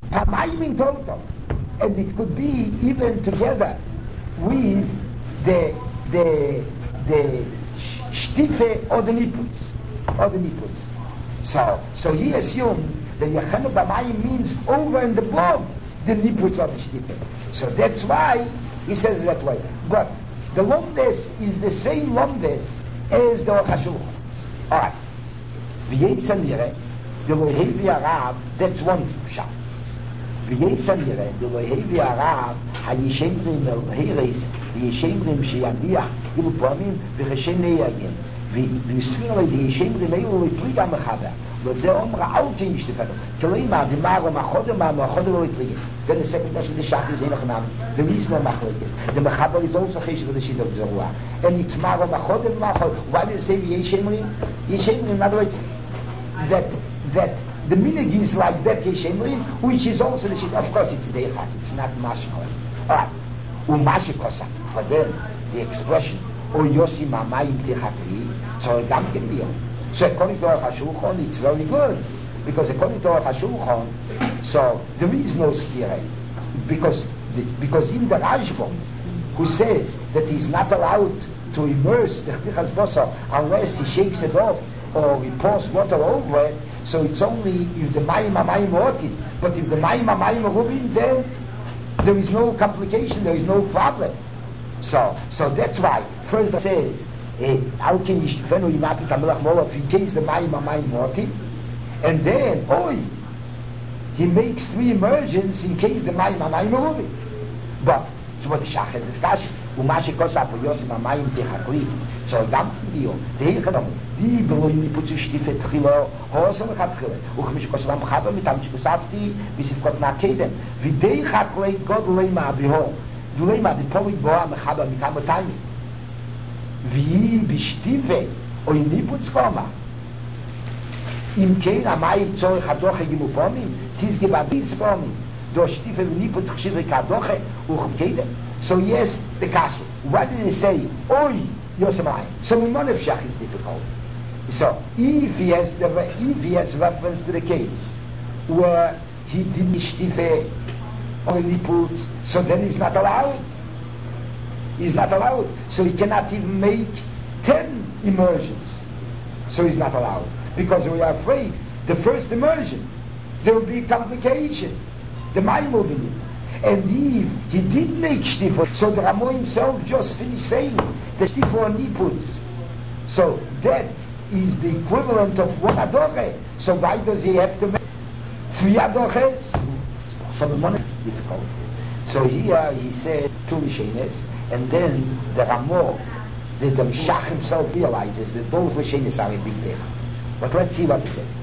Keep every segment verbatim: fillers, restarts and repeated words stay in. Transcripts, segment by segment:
Pamayim in total. And it could be even together with the the the shtife or the niputs or the niputs. So so he assumed that Yechenu B'Mayim means over and above the niputs of the shtife. So that's why he says it that way. But the lomdes is the same lomdes as the Chashulchan. All right. V'yetsanire, the Lohevi Arab, that's one shot. V'yetsanire, the Lohevi Arab, hayishemrim el heres, v'yishemrim sheyandiach, gilu pomim, v'cheshem neyagim. v'yisfir the yishemrim eilu l'pliga mechaber. וזה אומר אל כן ישתפר. כלומר, דמר ומחודר מהמחודר לא יפליגה. Then the second question, the shach is enough now. There is no machlekes. The mechaber is also chesed with the shit of Zerua. And it's mar ומחודר ומחודר. Why do you say yeshemrim? Yeshemrim, in other words, that, that the minig is like that yeshemrim, which is also the shit. Of course, it's deichat. It's not mashikosa. Alright. Umashikosa. But then, the expression, O yosi mamayim techakri, so it can be on. So according to our Hashulchan, it's very good. Because according to our Hashulchan, so there is no stira. Because, the, because in the Rashbam, who says that he's not allowed to immerse the Chtichas Basar unless he shakes it off or he pours water over it, so it's only if the Mayim HaMayim Otim. But if the Mayim HaMayim Rubin, then there is no complication, there is no problem. So, so that's why. First it says, how can you shtifenu yimapit hamelach mola if he takes the mayim hamayim moti, and then oi he makes three immersions in case the mayim hamayim morubi. But so what the shach has discussed, umashi kosa po yosim hamayim techakli. So gam dio the heichadam di below you put you shtifet tchilo hosam chatchile uchmish kosalam chaba mitam shkusafti bisifkot nakeden videi chaklei god leima abiho du leima di poli boa mechaba mitam otayim wie bestive oi niputz koma im kein amay tsoy khadoche gemufami tis gebabis komi do stive niputz khshive kadoche u khkeide. So yes, the kasha, what did he say? Oi yosemai. So we know if shach is difficult. So if he has the if he has reference to the case where he didn't stive oi niputz, so then he's not allowed. He's not allowed. So he cannot even make ten immersions. So he's not allowed. Because we are afraid the first immersion, there will be complication. The Mayim will be in. And if he did make shtifot, so the Ramo himself just finished saying the shtifot niputs. So that is the equivalent of one adoche. So why does he have to make three adoches? So the money is difficult. So here he said two Rishenes. And then the Ramo, the Damshach himself realizes that both Rishenis are a big deal. But let's see what he says.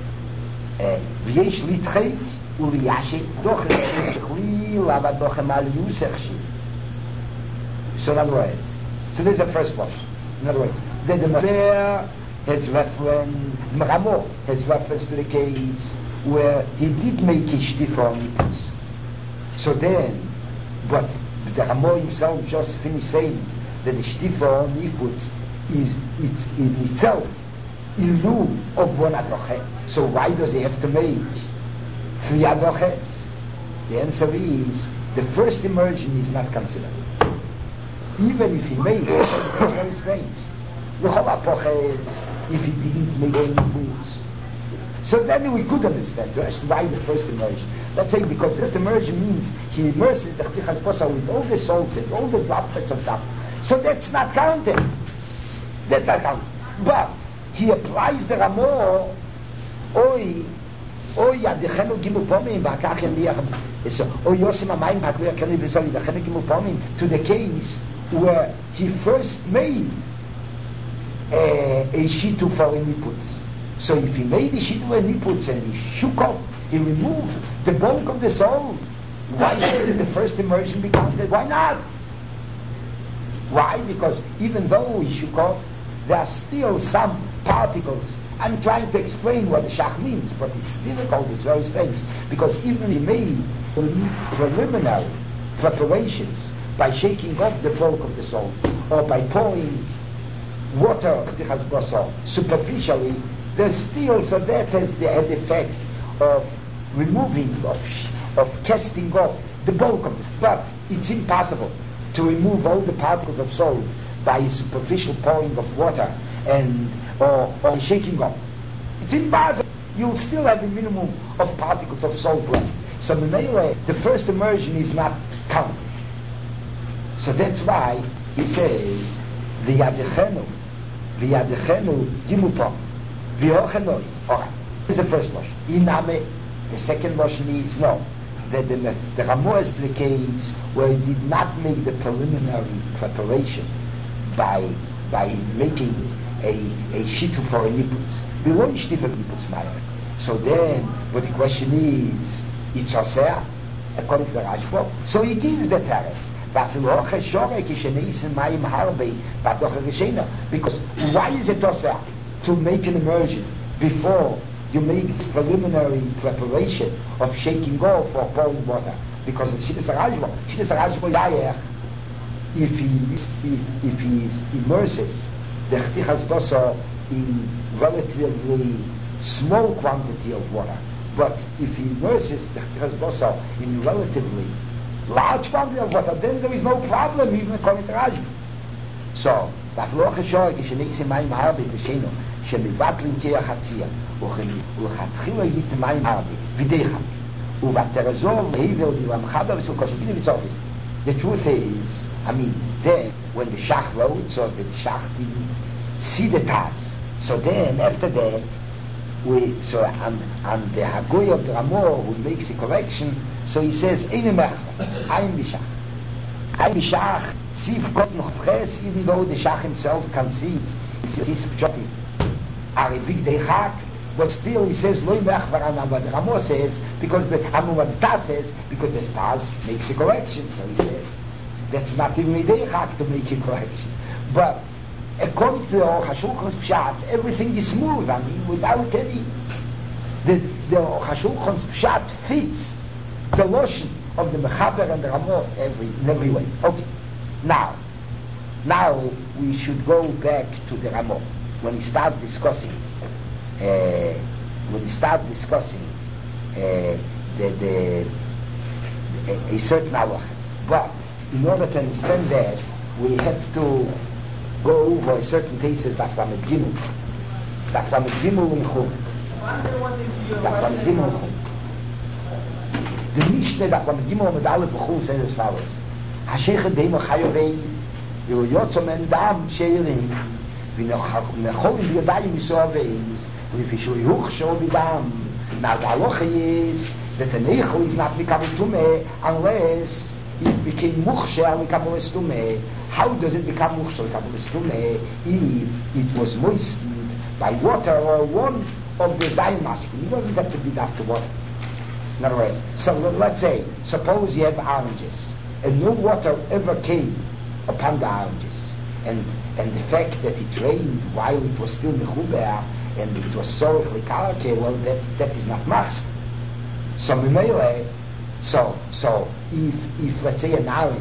V'yesh litchei u'liyashi doche chli lava doche mal yusechshi. So in other words, so this is the first question. In other words, then the Maber has reference, the Ramo has reference to the case where he did make his shtifah niputs. So then, but the Ramo himself just finished saying that the shtifa on niputs is it's in itself in lieu of one adoche. So why does he have to make three adoches? The answer is the first immersion is not considered. Even if he made it, it's very strange. The whole apoches, if he didn't make any niputs. So then we could understand just why the first immersion. Let's say because the first immersion means he immerses the Chtichas Basar with all the salt and all the droplets of that. So that's not counted. That's not counted. But he applies the Ramo, oi, oi, adechenu gimu pomim, v'akachem liach. So, oi yosim amayim hakli akeli v'zali, adechenu gimu pomim, to the case where he first made a, a shitu for niputs. So if he made a shitu for niputs and he shook off, he removed the bulk of the soul, why should the first immersion be counted? Why not? Why? Because even though he shook off, there are still some particles. I'm trying to explain what the shach means, but it's difficult, it's very strange. Because even he made preliminary preparations by shaking off the bulk of the soul, or by pouring water superficially, there's still, so that has the, had the effect of removing, of, of casting off the bulk of it. But it's impossible to remove all the particles of salt by superficial pouring of water and or, or shaking off. It's impossible. You'll still have a minimum of particles of salt left. So the first immersion is not counted. So that's why he says, V'yadechenu, V'yadechenu Gimupam, V'yochenoi. Alright, this is the first version. Iname, the second version is no. The, the, the Ramah explicates where he did not make the preliminary preparation by by making a a shitu for a nippus. We won't shtif a nippus ma'ir. So then, what the question is, it's oseh, according to the Rashba. So he gives the teretz. Because why is it oseh to make an immersion before you make preliminary preparation of shaking off or pouring water? Because of Shittas HaRashba. Shittas HaRashba Yayech, if he if he immerses the Chtichas Basar in relatively small quantity of water, but if he immerses the Chtichas Basar in relatively large quantity of water, then there is no problem even according to Rashba. So, ואפילו חשוב כשנכנסים מים הרבה בשנו שמבטלים כיח הציע ולכתחילה יית מים הרבה ודחה ובתרזור להיבל דירמחבה וסול קושבים וצורבים. The truth is, I mean, then when the Shach wrote, so the Shach didn't see the task. So then after that, we so and, and the Hagoy of the Ramah who makes the correction, so he says, Eine Mechma, Ein Bishach. Ein Bishach, Siv Gott noch Press, even though the Shach himself can see it, he's Pshoti. Ari Big Dechak, but still he says, Loi Mechma, but the Ramah says, because the Ramah the Taz says, because the Taz makes a correction, so he says, that's not even a Dechak to make a correction. But according to the Chashulchan's Pshat, everything is smooth, I mean, without any. The, the Chashulchan's Pshat fits the lotion of the Mechaber and the Ramah every, in every way. Okay. Now, now we should go back to the Ramah when he starts discussing, uh, when he starts discussing uh, the, the, a, a certain halakha. But in order to understand that, we have to go over certain cases that from a Gimel, that from a Gimel and Chum, that from a Gimel and Chum. The Mishnah that from a Gimel and Aleph and Chum says as follows: Hashechet beim Chayovei, v'yotzom en dam sheirim, v'necholim b'yadayim yisraveis, v'yifishu yuch shol b'dam. Now the halacha is that the neichel is not becoming tumeh unless it became mukhshe al mikaboles tumeh. How does it become mukhshe al mikaboles tumeh? If it was moistened by water or one of the zayin mashkin, it doesn't have to be after water. In other words, so let's say, suppose you have oranges, and no water ever came upon the oranges, and and the fact that it rained while it was still mechuber, and it was sorechly karke, well, that that is not much. So memele, so so if if let's say an orange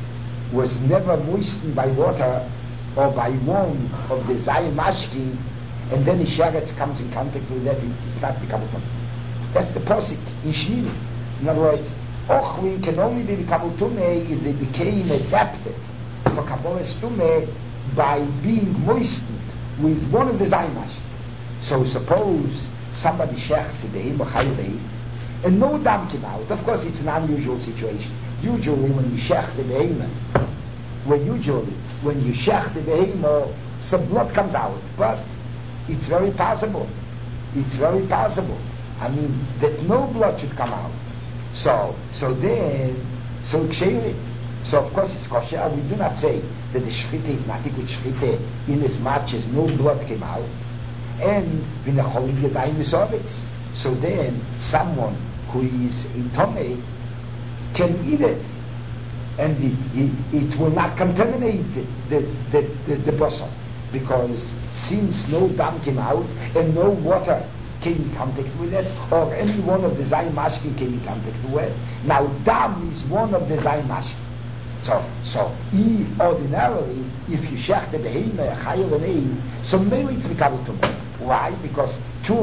was never moistened by water or by one of the zayin mashkin, and then the sheretz comes in contact with that, it is not becoming. That's the posik in Shmini. In other words, Ochlin can only be Kabul Tumeh if they became adapted for Kabbalas Tumeh by being moistened with one of the Zaymash. So suppose somebody shechts in the Him Chayvei and no dam came out. Of course, it's an unusual situation. Usually, when you shech the behemoth, when usually when you shech the behemoth, some blood comes out. But it's very possible. It's very possible. I mean, that no blood should come out. So, so then, so ksheiri. So of course it's kosher. We do not say that the shchita is not a good shchita in as much as no blood came out. And v'necholim yadayim v'sovitz. So then, someone who is in Tomei can eat it. And the, it, it will not contaminate the, the, the, the, the basar. Because since no dam came out and no water came in contact with it, or any one of the Zayin Mashkin came in contact with it. Now, dam is one of the Zayin Mashkin. So, so, if ordinarily, if you shech the behemoth, chayav and ein, so maybe it's mikabel tumah. Why? Because two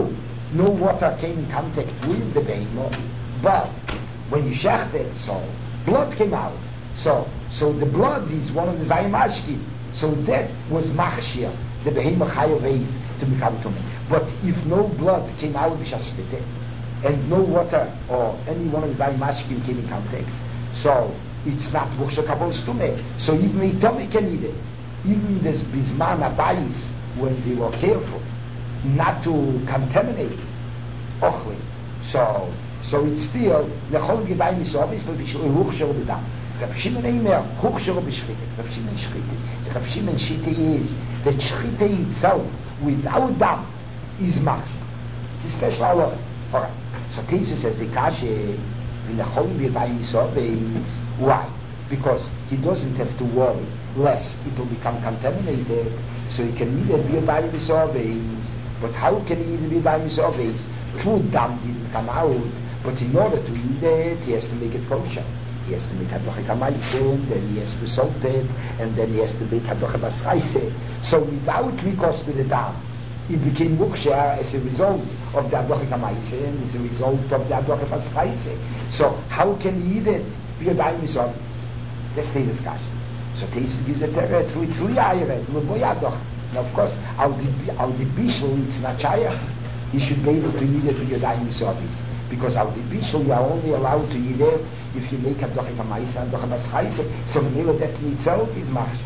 no water came in contact with the behemoth, but when you shechted, so blood came out. So, so the blood is one of the zayimashki. So that was machshir, the behemoth chayavei to become tummy. But if no blood came out of the shashvite, and no water or any one of the zayimashki came in contact, so it's not vuchsha kabbalas tummy. So even a tummy can eat it. Even this bisman abayis, when they were careful not to contaminate ochli. So, so it's still lechol gedai misovis l'vuchsha b'dam. Rav Shimon Eimer, Huchshero b'shchitik. Rav Shimon Shchitik. The Rav Shimon Shita is that Shchita itself, without dam, is machshir. It's a special halacha. Alright. So Teisha says the kashe v'nechol b'yadayim misovis. Why? Because he doesn't have to worry lest it will become contaminated. So he can eat it b'yadayim misovis. But how can he eat it b'yadayim misovis? True dam didn't come out, but in order to eat it, he has to make it kosher. He has to make hadoche kamayse, then he has to salt it, and then he has to make hadoche basraise. So without recourse to the dam, it became muksher as a result of the hadoche kamayse and as a result of the hadoche basraise. So how can he eat it? B'yadayim misovis. That's the discussion. So Teisha gives a teretz, litzli ayret, l'bo yadoch. Now of course, al the bishul, it's not shayach. He should be able to eat it b'yadayim misovis. Because al the bishul, you are only allowed to eat it if you make a doche kamaisa and doche baschaise. So the meal that in itself is machshir.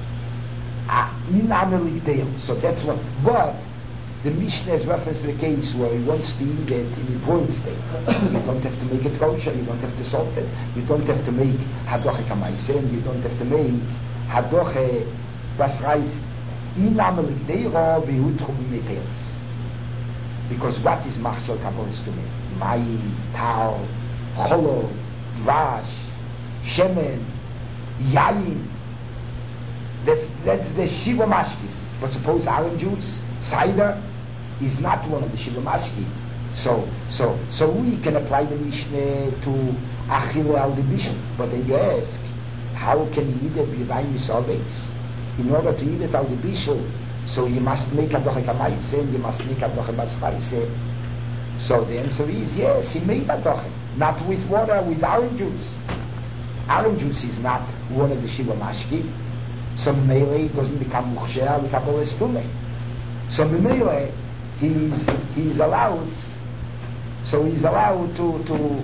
Ah, in amelik deil. So that's what. But the Mishnah has referenced the case where he wants to eat it in the boiled state. You don't have to make it kosher. You don't have to salt it. You don't have to make hadoche kamaisa, and you don't have to make hadoche baschaise. In amelik deil behutchum meteres. Because what is machshir kabbalas to me? Mayim, tal, cholov, vash, shemen, yayin. That's that's the shiva mashkis. But suppose orange juice, cider, is not one of the shiva mashkis. So so so we can apply the Mishnah to achille al the bishul. But then you ask, how can you eat it b'yadayim misovis? In order to eat it al the bishul, so you must make hadoche kamayse, and you must make hadoche baschaise. So the answer is yes, he made hadoche, not with water, with orange juice. Orange juice is not one of the shiva mashki. So Mele doesn't become muksher with kabbalas tumei. So Mele, he's he's allowed. So he's allowed to to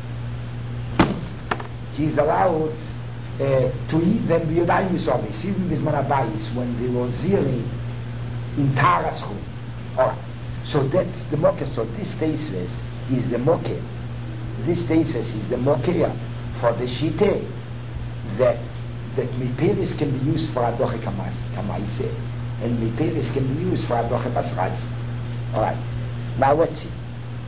he's allowed uh, to eat them b'yadayim misovis, even b'zman habayis when they were zirin in Taraschu. Alright. So that's the mocker. So this teisves is the mocker. This teisves is the mocker for the shite that that miperis can be used for hadoche kamaise, and miperis can be used for hadoche baschaise. All right. Now let's see.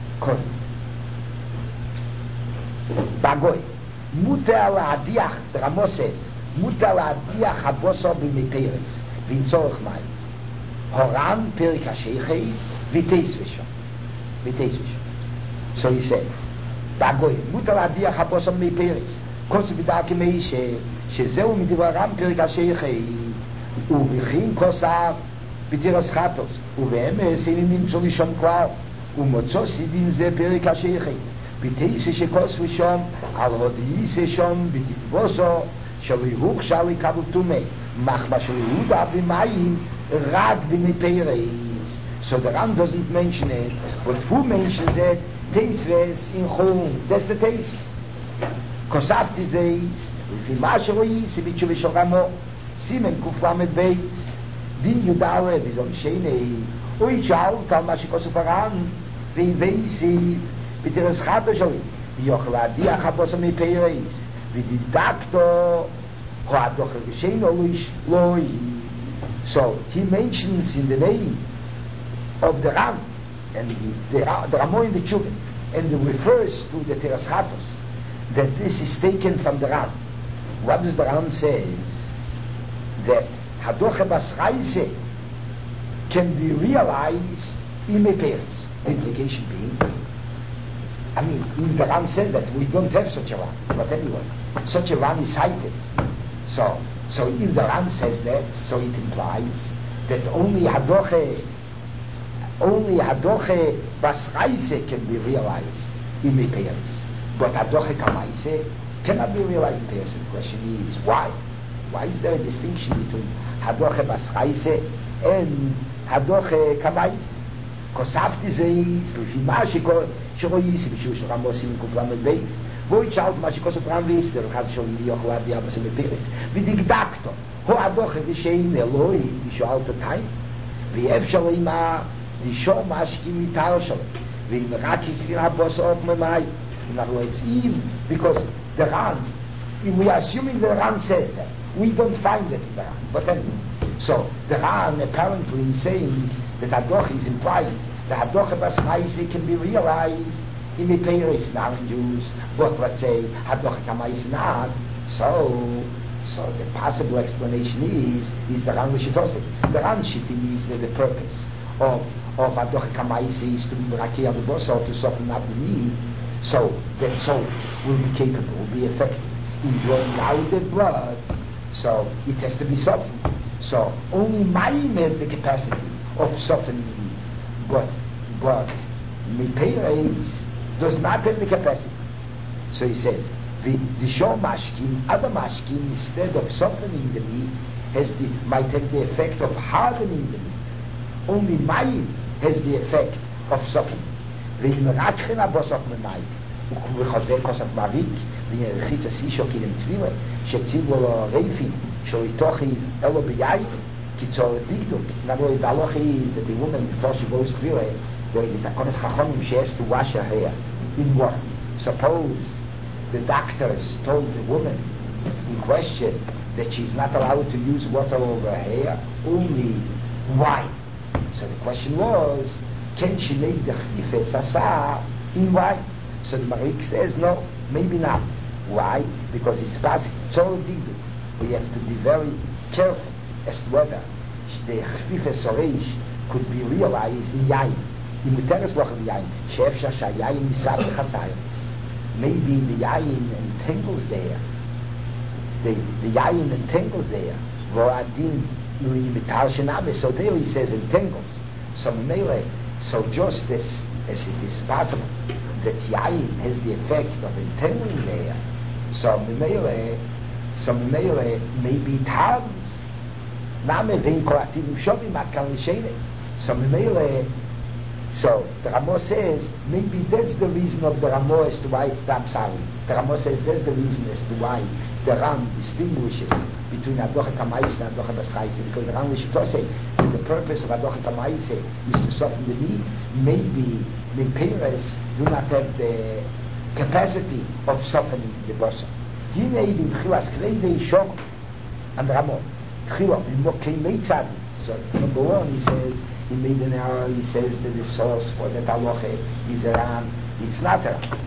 Bagoy. Muter la'adiach. The Ramo says muter la'adiach haboso b'miperis v'intzorach mayim. Horan perik hasheichei v'teisveshon. V'teisveshon. So he said, Bagoy. Muter la'adiach haboso b'miperis. Kos v'daki meishe. שזהו מדברם פרק השייכי ובכין כוסף בתירס חטוס ובאמס אינים נמצוא לישון כבר ומוצוא סידין זה פרק השייכי בתייסי שכוס ושום על הודייסי שום בתתבוסו שלא יהוק שלי קבלתומי מחמה של יהודה במים רק במפרס. So the Ram doesn't mention it, but who mentions it? Teisves in Chum. That's the taste. Kosafti says לפי מה שרואי, סיבית שווי שורמו, סימן קופרמת בייס, דין י"א, וזו משנה, אוי שאלת על מה שכוסף הר"ן, והבייסי, בתרס חטו שלי, ויוכל להדיח הבוסו מפרס, ודידקתו, או הדוחר ושאינו לוי. So, he mentions in the name of the Ram, and the, the, the Ramo in the Chubin, and it refers to the Teras Chatos, that this is taken from the Ram. What does the Ram say? That hadoche baschaise can be realized in a pairs. The implication being, I mean, if the Ram said that we don't have such a Ram, but anyway, such a Ram is cited. So, so if the Ram says that, so it implies that only hadoche only Hadoche Basraise can be realized in the Peiris. But Hadoche Kamaise cannot be realized in Peiris. The question is, why? Why is there a distinction between Hadoche Basraise and Hadoche Kamais? Because after this, לפי מה שרואים, בשביל שרם עושים כופלם בייס, והוא ישאל מה שכוסף רם ויספר, אחד שואלים לי יוכל עד יאבס ומפירס, ודקדקתו, הוא הדוחה ושאין אלוהי, ושואל את הטיים, ואפשר למה, לשאול מה שקים מתאר שלו, ואם רק יקריא הבוס אוק ממאי, in other words, even, because the Ran, if we are assuming the Ran says that, we don't find it in the Ran, but anyway, so the Ran apparently is saying that Hadoche is implying that Hadoche Basraise can be realized in the Peiris, now in Jews, but let's say Hadoche Kamais not. So, so the possible explanation is is the Ran Shitose. The Ran Shiti is that the purpose of of Hadoche Kamais is to be Rakei al Boso, to soften up the need, so that soul will be capable, will be effective in drawing out the blood. So it has to be softened. So only Mayim has the capacity of softening the meat, but but Miperes does not have the capacity. So he says the the Shor Mashkim, other Mashkim, instead of softening the meat, has the might have the effect of hardening the meat. Only Mayim has the effect of softening. ואם רק כן הבוסות ממאי, וחוזר כוסף מריק, ורחיץ הסישו כלים תבילה, שציבו לו רייפים, שהוא איתוכי אלו ביין, קיצור דיקדוק. In other words, the halacha is that the woman, before she goes tvilah, the takonis chachonim, she has to wash her hair in water. Suppose the doctors told the woman in question that she's not allowed to use water over her hair, only wine. So the question was, can she make the chifes asa in wine? So the Marik says, no, maybe not. Why? Because it's possible. So we have to be very careful as to whether the chifes oreish could be realized in yain. In the teres loch of yain, she'efshar shayayin misab chasayim. Maybe the yain entangles there. The the yain entangles there. Vo'adin imitar shename. So there he says entangles. So melee. So just as, as it is possible that yain has the effect of entangling there, so melee, so melee maybe it harms. Name vein korativim shovim akal l'shene. So melee. So the Ramo says maybe that's the reason of the Ramo as to why it's Damsari. The Ramo says that's the reason as to why the Ram distinguishes between Hadoche Kamaise and Hadoche Basraise, because the Ram Lishito say that the purpose of Hadoche Kamaise is to soften the knee. Maybe the parents do not have the capacity of softening the bosom. He made in Chilas Kreidei Shom and Ramo Chilo in Mokei Meitzad. So number one, he says he made an error. He says that the source for that halacha is a Ram. It's not a Ram.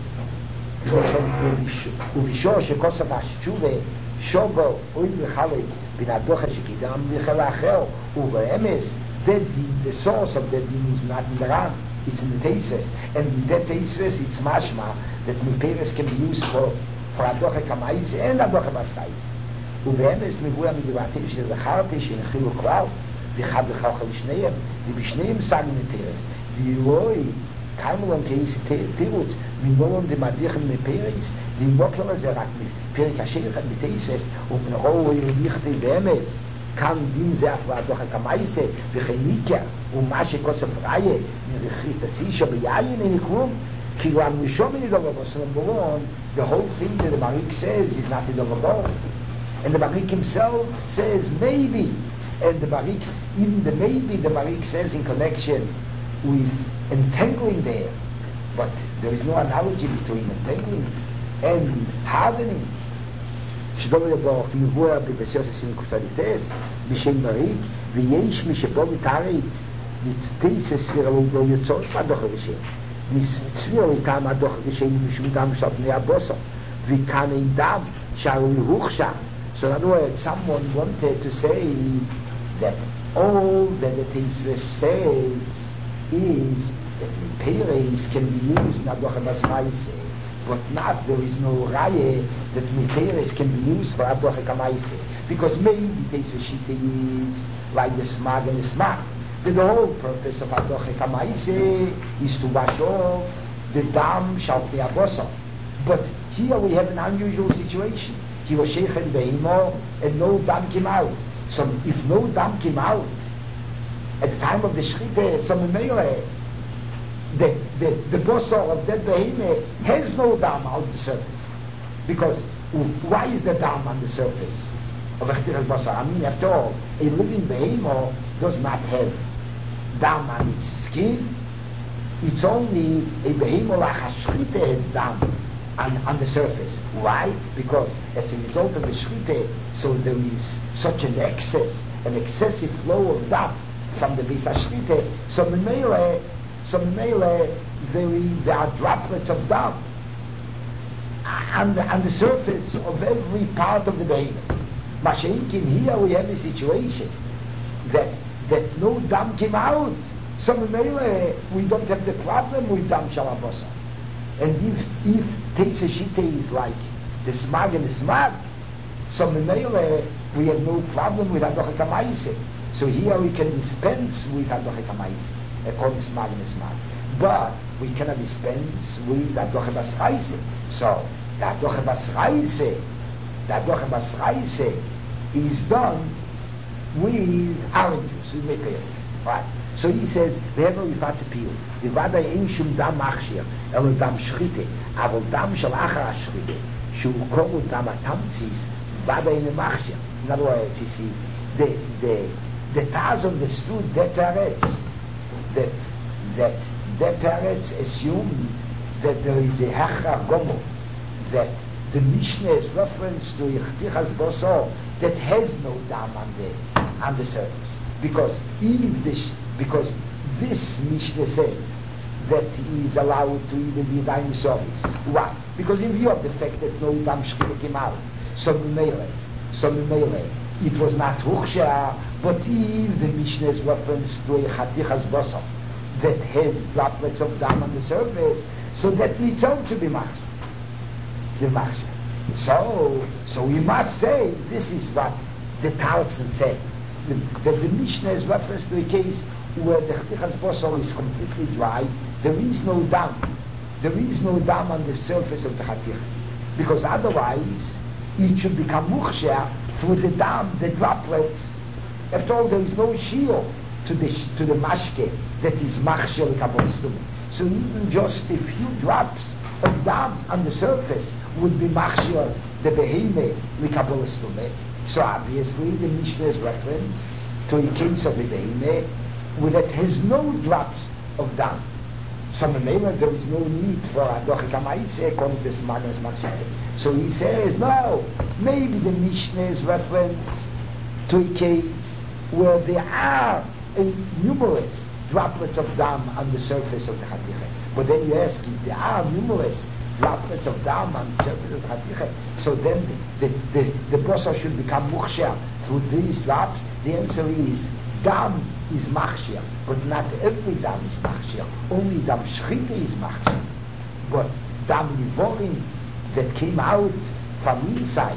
ובשור שכוסף התשובה שובו אוי וחלק בין הדוחה שקידם לחיל האחר ובאמס that the, the source of that din is not in the Ram, it's in the Teisves, and in that Teisves it's mashma that Miperes can be used for for Hadoche Kamaise and Hadoche Basraise. ובאמס מבואה מדבעתים שזכרתי שהנחילו כלל וחד וחלחל לשניהם ובשניהם סגן מפרס וירוי כמה כאיס תירוץ מנבולם דמדיחם מפרס למבוקלם הזה רק מפרק השיר אחד בתייסס ומנרואו ירדיכתי באמס כאן דין זה אף ועדוך הקמייסה וכניקה ומה שקוצף ראיה מרחיץ הסישו ביין אין כלום כי הוא המשום אין דבר בסלם the whole thing that the Marik says is not in the Lord. And the Marik himself says maybe, and the Marik, even the maybe the Marik says in connection with entangling there, but there is no analogy between entangling and hardening. שדובר יבוא מבוא בפסיוס עשרים קוצריטס בשם מריק ויש מי שבו מתארץ נצטייס ספיר לא יוצאות מהדוח הראשי נצטביר איתם הדוח הראשי משום דם של פני הבוסו וכאן אין דם שערו להוכשה. So in other words, someone wanted to say that all that the Teisves says is that Miperes can be used in Hadoche Basraise, but not, there is no Raya that Miperes can be used for Hadoche Kamaise, because maybe Teisves Shita is like the Smag and the Smag, The, the whole purpose of Hadoche Kamaise is to wash off the dam shalpei abosa. But here we have an unusual situation. He was sheikhen beimo and no dam came out. So if no dam came out at the time of the shchite, so memele, the the the bosa of that behemoth has no dam on the surface. Because why is the dam on the surface of a chtiras bosa? I mean, after all, a living behemoth does not have dam on its skin. It's only a behemoth like a shchite has dam on, on the surface. Why? Because as a result of the shchite, so there is such an excess, an excessive flow of dam from the beis hashchite. So memele, so memele, there, there are droplets of dam on the, on the surface of every part of the behemoth. Mashenkin, here we have a situation that that no dam came out. So memele, we don't have the problem with dam shalabosa. And if if Teitze Shite is like the smag and the smag, so memele, we have no problem with Hadoche Kamaise. So here we can dispense with Hadoche Kamaise, according to smag and the smag. But we cannot dispense with Hadoche Basraise. So the Hadoche Basraise, the Hadoche Basraise is done with orange juice, with maple. Right. So he says, "Ve'ever yifatze piu, v'vadai ein shum dam machshir, elo dam shchite, avol dam shel achar shchite, shu koru dam atamtzis, v'vadai ein machshir." In other words, you see, the the the Taz understood that teretz, that that that teretz assumed that there is a hachar gomo, that the Mishnah is reference to Yichtichas Boso that has no dam on the on the surface. Because if this, because this Mishnah says that he is allowed to eat the Yadayim service. Why? Because in view of the fact that no dam shchita came out, so memele, so memele, it was not ruchsha. But if the Mishnah is reference to a chatichas bosa that has droplets of dam on the surface, so that needs out to be machshir. The machshir. So, so we must say this is what the Talmud said. That the Mishnah is reference to a case where the chatichas bosor is completely dry. There is no dam. There is no dam on the surface of the chatich, because otherwise it should become muchshir through the dam, the droplets. After all, there is no shield to the to the mashke that is machshir l'kabolistum. So even just a few drops of dam on the surface would be machshir the beheme l'kabolistum. So obviously the Mishnah is reference to a case of a behemah that has no drops of dam. So memela, there is no need for Hadoche Kamaise according to this Magnus Machshire. So he says, no, maybe the Mishnah is reference to a case where there are a numerous droplets of dam on the surface of the Chatiche. But then you ask, if there are numerous droplets of dam on the surface of the Chatiche, so then the, the, the, the bosa should become mukhshir through these drops. The answer is, dam is machshir, but not every dam is machshir. Only dam shchita is machshir. But dam nivorim that came out from inside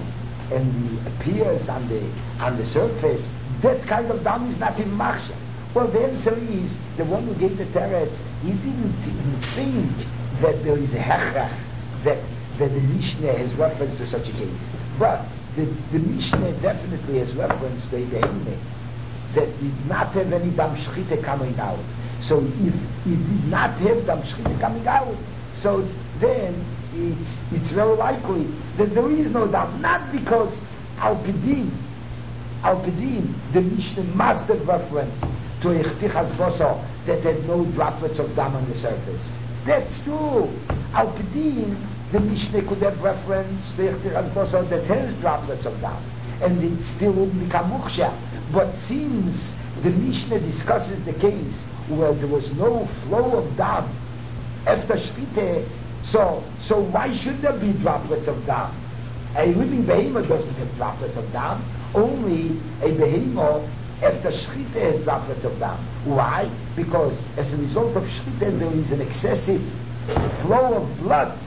and appears on the on the surface, that kind of dam is not in machshir. Well, the answer is, the one who gave the teretz, he didn't even think that there is a hechrach, that, that the Mishnah has reference to such a case. But the, the Mishnah definitely has reference to a behemah that did not have any dam shchita coming out. So if it did not have dam shchita coming out, so then it's it's very likely that there is no dam, not because al pidin, al pidin, the Mishnah must have reference to a chtichas boso that had no droplets of dam on the surface. That's true. Al pidin, the Mishnah could have reference to a chtichas boso that has droplets of dam, and it still wouldn't become mukhshah. But since the Mishnah discusses the case where there was no flow of dam after shchita, so so why should there be droplets of dam? A living behemoth doesn't have droplets of dam. Only a behemoth after shchita has droplets of dam. Why? Because as a result of shchita there is an excessive flow of blood.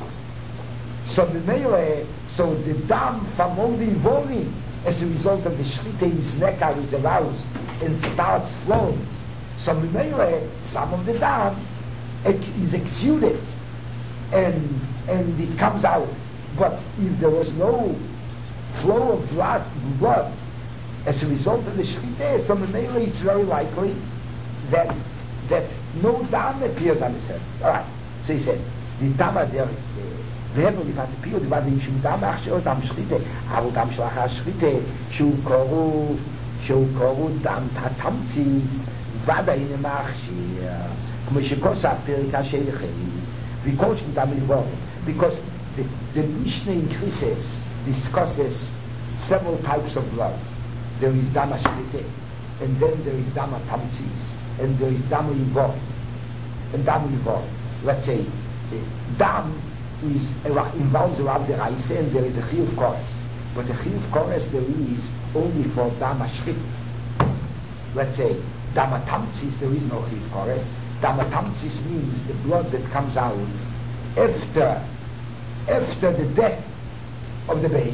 So the melee, so the dam from all the volume, as a result of the shchita, his nekar is aroused and starts flowing. So Mimele, some of the dam is exuded and and it comes out. But if there was no flow of blood, blood as a result of the shchita, so Mimele, it's very likely that that no dam appears on the surface. All right. So he says, the dam there. והבל לפעץ פיו דבר שהוא דם אח שלו דם שחיתה אבל דם של אחר שחיתה שהוא קורו שהוא קורו דם תתמציס ודאי נמכשיר כמו שכוסף פרק השייכי וכל שדם לבוא because the, the Mishnah in Krises discusses several types of blood. There is dam shchita and then there is dam tamtzis and there is dam livor and dam livor. Let's say dam is involves a lot of the Reise and there is a Chiyuv Kores. But the Chiyuv Kores there is only for Dam HaShchit. Let's say Dam HaTamtzis, there is no Chiyuv Kores. Dam HaTamtzis means the blood that comes out after after the death of the baby.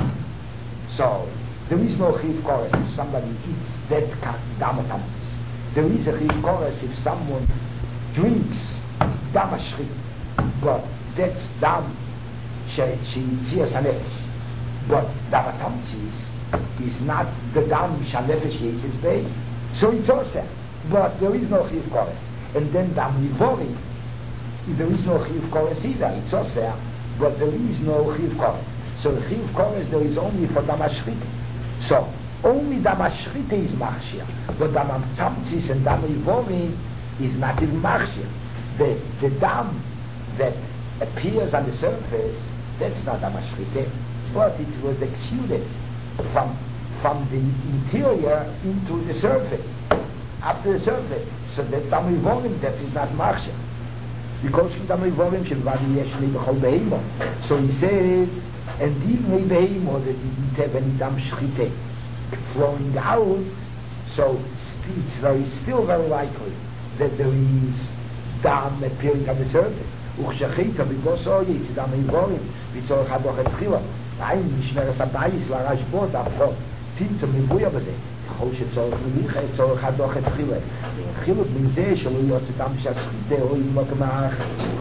So there is no Chiyuv Kores if somebody eats dead Dam HaTamtzis. There is a Chiyuv Kores if someone drinks Dam HaShchit. But that's dam she'itzias hanefesh. But dam hatamtzis is not the dam she'hanefesh yitzis bei. So it's also, but there is no chiyuv kores. And then dam livori, there is no chiyuv kores either. It's also, but there is no chiyuv kores. So the chiyuv kores there is only for dam hashchita. So only dam hashchita is machshir, but dam hatamtzis and dam livori is not even machshir. The the dam that appears on the surface, that's not a mashchite, but it was exuded from from the interior into the surface, up to the surface. So that's dam livorim, that is not machshir. Because dam livorim shevadi yeshli b'chol beheimo. So he says, and even beheimo that didn't have any dam shchite flowing out, so it's very, still very likely that there is dam appearing on the surface. וכשחית בגוס אוי יצדם איבורים ויצורך הדוח התחילה העין משמרס הבייס לרשבו דווקא תמצא מבויה בזה ככל שצורך מליחה צורך הדוח התחילה חילוק מזה שלא יוצא דם שהשחיתה או אימו כמעך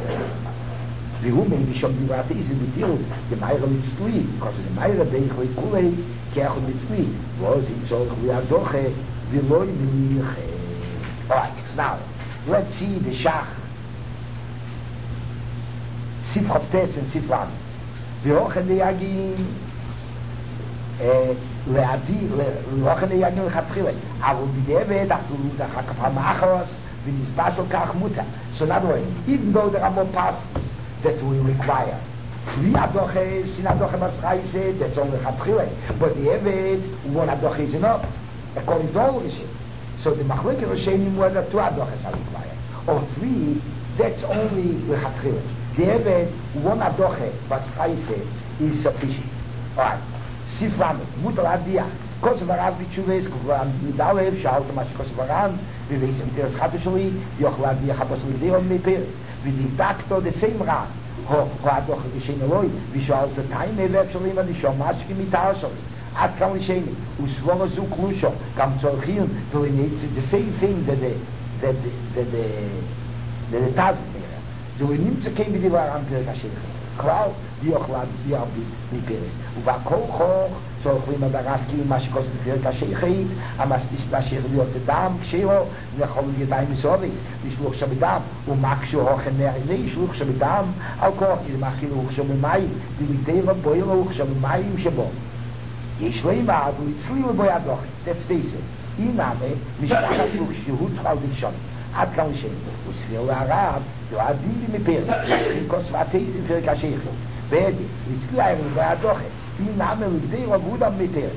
והוא מבישום דברת איזה בטירות למיירה מצטוי כזה למיירה דייכוי כולי כאחו מצטוי ואז יצורך וידוחה ולא מליחה. Alright, now let's see the shach Sif Chavtes and Sif Lam. V'hochen leyagim le'adi v'hochen leyagim l'chatchile. Avol b'devet after אחר כך המאחros v'nizbad lo kach muta. So in other words, even though there are more passages that we require, three adoches, sin adoche maschaise, that's only chatchile. But the evet, one adoche is enough, according to all Rishin. So the machlekes Rishonim whether two adoches are required or three, that's only l'chatchile. The evet, one adoche, maschaise, is sufficient. Alright. Sif Lamed, mutal adiyah. קוץ ורב בתשובס, כבר מדלב, שאלת מה שקוץ ורב, ובעצם תרס חטו שלי, יוכל להביא חפוס לדיון מפרס. ודידקתו דסיים רב, הו הדוח לשין אלוהי, ושאלת תאים מלב שלי, ואני שומע שכמיתר שלי. עד כאן לשני, וסבור זו קלושו, גם צורכים, ולנית, the same thing that the, that the, that the, that the task there. זה נמצא כן בדבר עם פרק השלכם. כלל, יוכל להביא מפרס. ובכל חוך, צורכים הדרת כאילו מה שקוס בפרק השייכי, המסטיש להשייך להיות זה דם, כשלו, לכל ידיים מסובס, לשלוח שם דם, ומקשו הוכן מעיני, שלוח שם דם, על כוח, ימחי לוח שם במים, ומיטבע בוי לוח שם במים שבו. יש לימה, הוא הצליל בו יד לוחי, תצטייסת. אינמה, משפחת לוח שהות חל בלשון. עד כאן לשם, וסביר להרב, יועדים מפרק, כוס ועתיז בפרק השייכי. ועדי, הצליע ערב והדוחת, אינמה לבדי רבודם מפרק.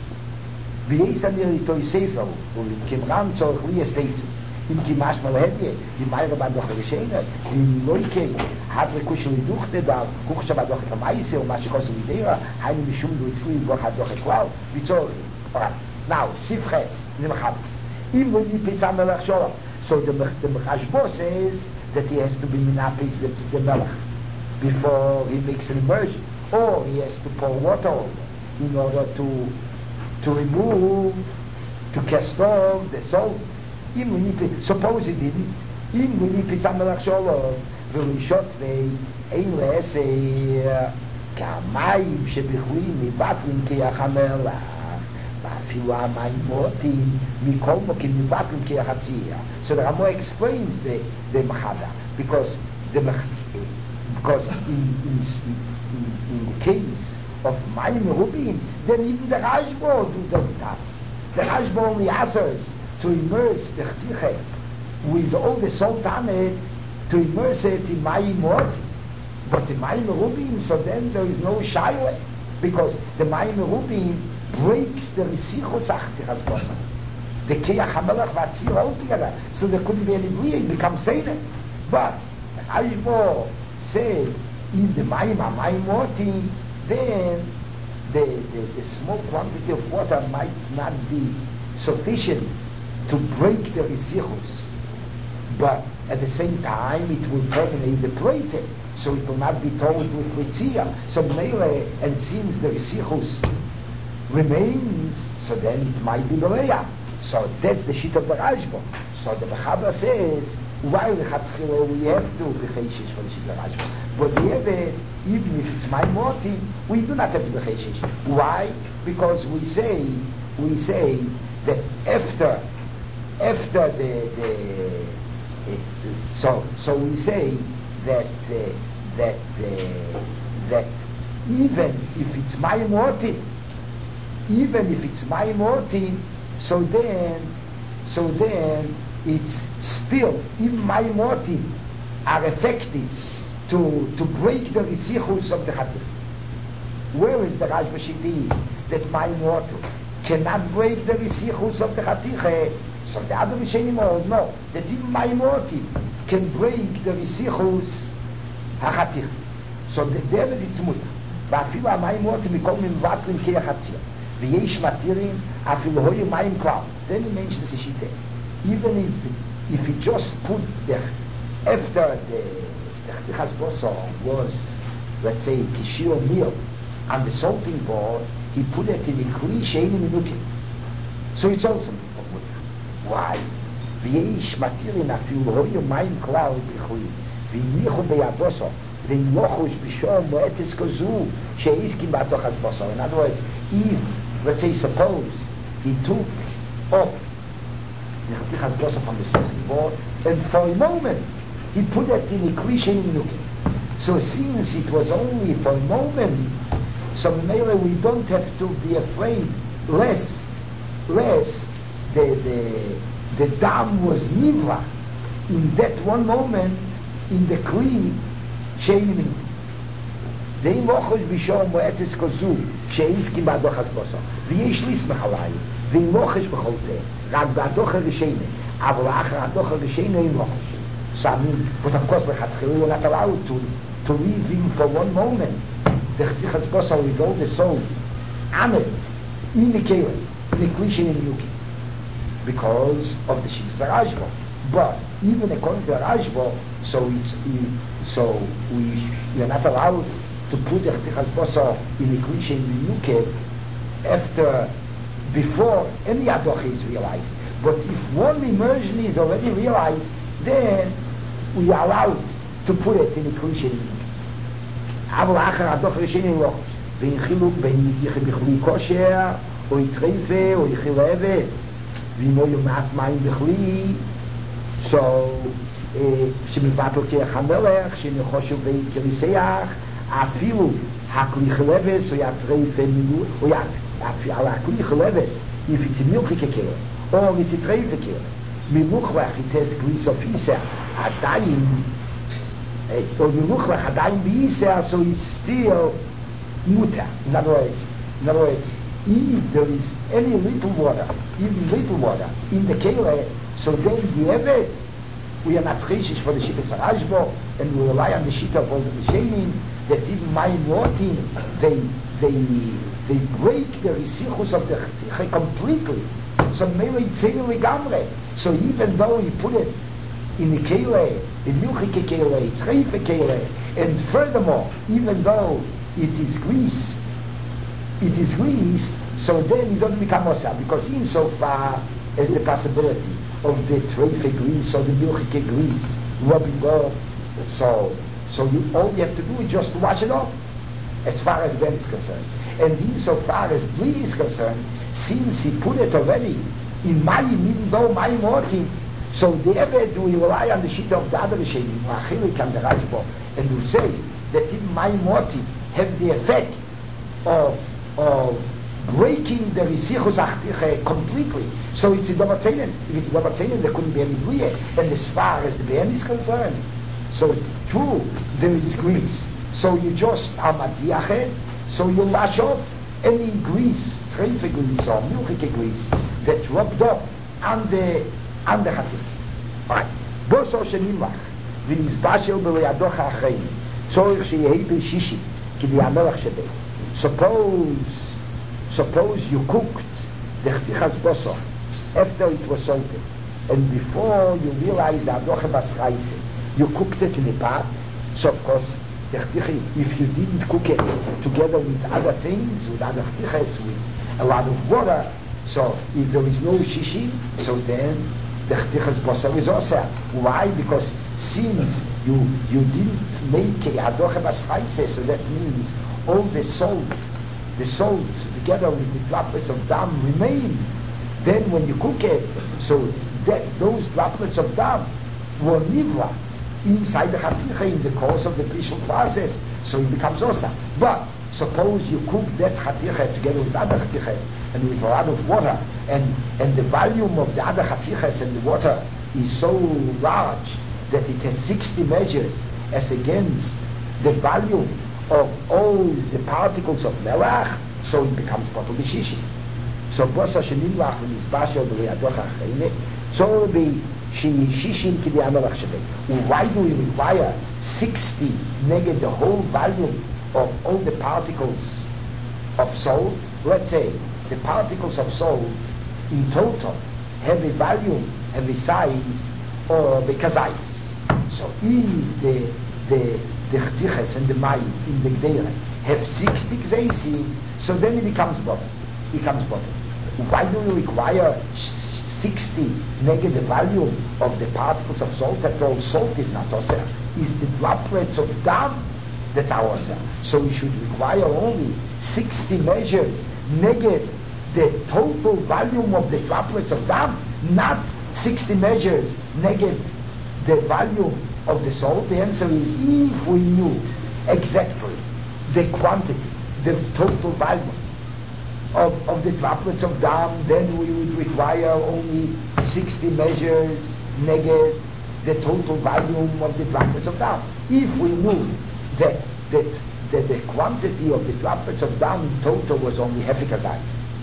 ויש אני איתו ספר, וכמרן צורך לי אסטייסוס. אם כמש מלהדיה, דמיירה בדוחת לשנה, אם לא יקי, הדרקו של דוחת דבר, כוך שבדוחת המייסה, או מה שכוסו מדירה, היינו משום דו הצליע בוח הדוחת כלל, וצורך. Now, ספחס, נמחב. אם לא ניפצה מלך שולם, so the, the Mechashbo says that he has to be minapis the, the melech before he makes an immersion, or he has to pour water over in order to to remove, to cast off the salt Im Nipis, suppose it didn't. Im Nipis Amelach Sholom, ולשעות ואין לעשה כמים שבכלים מבטלים כיח המלח ואפילו המים מועטים מכל מוקים מבטלים כיח הציע. So the Ramo explains the, the Machada because the because in, in, in, in the case of מים מרובים then even the Rashbo doesn't ask. The Rashbo only asks to immerse the Chtiche with all the salt on it, to immerse it in Mayim Morti. But in Mayim Merubim, so then there is no Shaila, because the Mayim Merubim breaks the Risichos Achtichas Bosa. The Keach HaMelech Vatzir all together. So there couldn't be any Bria, it becomes Seder. But Ashbo says, in the Mayim HaMayim Morti, then the, the, the small quantity of water might not be sufficient to break the Risichos. But at the same time it will terminate the plate, so it will not be told with Ritzia. So Mele, and since the Risichus remains, so then it might be Bereya. So that's the sheet of the Rashba. So the Mechaber says, while we have to be Cheshish for the sheet of the Rashba. But the Ebe, even if it's my Morti, we do not have to be Cheshish. Why? Because we say, we say that after, after the, the So, so we say that uh, that uh, that even if it's my morti, even if it's my morti, so then, so then it's still even my morti are effective to to break the risichus of the chatif. Where is the Rashba is that my morti cannot break the risichus of the chatif? So the other Rishonim all know that even my morti can break the Risichus HaChatich. So the David it's muta. ואפילו המים מורטים מכל מבטלים כיחציר. ויש מתירים אפילו הוי מים כלל. Then he mentions the Shite. Even if, if he just put the, after the, the Chazboso was, let's say, kishir meal on the salting board, he put it in a kli sheini minukim. So it's also why? ויש מתירים אפילו הוי מים כלל בכלי. והניחו בידוסו. וינוחוש בשום מועטס כזו שהסכים בתוך הסבוסו. In other words, if, let's say, suppose he took off the Chatichas Bosa from the salting board, and for a moment he put it in a cliche minukim. So since it was only for a moment, so maybe we don't have to be afraid less, less the the the dam was nivra in that one moment in the kli shein minukim. ואם מוחש בשום מועטס כזו שהסכים בעדו חסבוסו ויש לסמך עליי ואם מוחש בכל זה רק בעדו חרשיינה אבל אחר הדוח הראשיינה אין מוחש. So I mean, but of course לכתחילה you're not allowed to, to leave him for one moment the חסבוסו with all the soul on it in the kele in the klishin in the yuki because of the Shisa Rashba. But even according to Rashba, so it's, so we we are not allowed to put the Chatichas Bosa in the cliche in the U K after, before any Adoch is realized. But if one immersion is already realized, then we are allowed to put it in the cliche in the U K. אבל אחר הדוח ראשון לא. ואין חילוק בין יחי בכלי כושר, או יטריפה, או יחי לאבס. ואם לא יומעת מים בכלי, so, שמבטל כיח המלך, שנחושו בין כריסח, אפילו הכלי חלבס, או יטריפה מילוא, או על הכלי חלבס, יפיצי מילכי ככאלה, או מסיטריפה כאלה. מלוכלך יתס גליס או פיסר, עדיין, או מלוכלך עדיין בייסר, so it's still muta. In other words, in other words, if there is any little water, even little water, in the kele, so then the evet, we are not cheshish for the Shita Sarashbo, and we rely on the Shita of all the Rishonim, that even my mortim, they, they, they break the risichus of the Chatiche completely. So maybe it's really gamre. So even though you put it in the kele, in milchike kele, treife kele, and furthermore, even though it is greased, it is greased, so then it doesn't become osa, because insofar as the possibility of the treife grease or the milchike grease rubbing off. So, so you, all you have to do is just wash it off, as far as Ben is concerned. And insofar far as Bli is concerned, since he put it already in Mayim, even though Mayim Oti, so the Eved will rely on the sheet of the other Rishonim, Achilik and the Rashba, and will say that if Mayim Oti have the effect of, of breaking the Risichus Achtiche completely, so it's a Dovatzeinen. If it's a Dovatzeinen, there couldn't be any Bli. And as far as the Ben is concerned, so true, there is grease. So you just Amadiachet, so you wash off any grease, treife grease or milchike grease that rubbed off on the on the chatif. Alright. Boso shenimach v'nizbashel b'le'adoch ha'achayim tzorich sheyehei b'shishi k'di ha'melach shebei. Suppose suppose you cooked the chtichas boso after it was salted, and before you realized the adoche basraise, you cooked it in a pot. So of course, if you didn't cook it together with other things, with other chtiches, with a lot of water, so if there is no shishi, so then the chtiches basar is also. Why? Because since you you didn't make a adoche basraise, so that means all the salt, the salt together with the droplets of dam remain. Then when you cook it, so that those droplets of dam were nivra inside the chaticha in the course of the bishul process, so it becomes osa. But suppose you cook that chaticha together with other chatichas and with a lot of water, and and the volume of the other chatichas and the water is so large that it has sixty measures as against the volume of all the particles of melach, so it becomes part of the shishi. So bosa shenilach v'nizbashel b'le'adoch ha'achayim, so the why do we require sixty negate the whole volume of all the particles of salt? Let's say the particles of salt in total have a volume, have a size of a kazais. So if the the the chtiches and the mayim in the gdeira have sixty kzaisi, so then it becomes bottom. It becomes bottom. Why do we require sixty negative value of the particles of salt? That all salt is not osir, is the droplets of dam that are osir. So we should require only sixty measures negative the total volume of the droplets of dam, not sixty measures negative the volume of the salt. The answer is, if we knew exactly the quantity, the total volume Of, of the droplets of dam, then we would require only sixty measures negative the total volume of the droplets of dam. If we knew that, that, that the quantity of the droplets of dam in total was only half a kazai,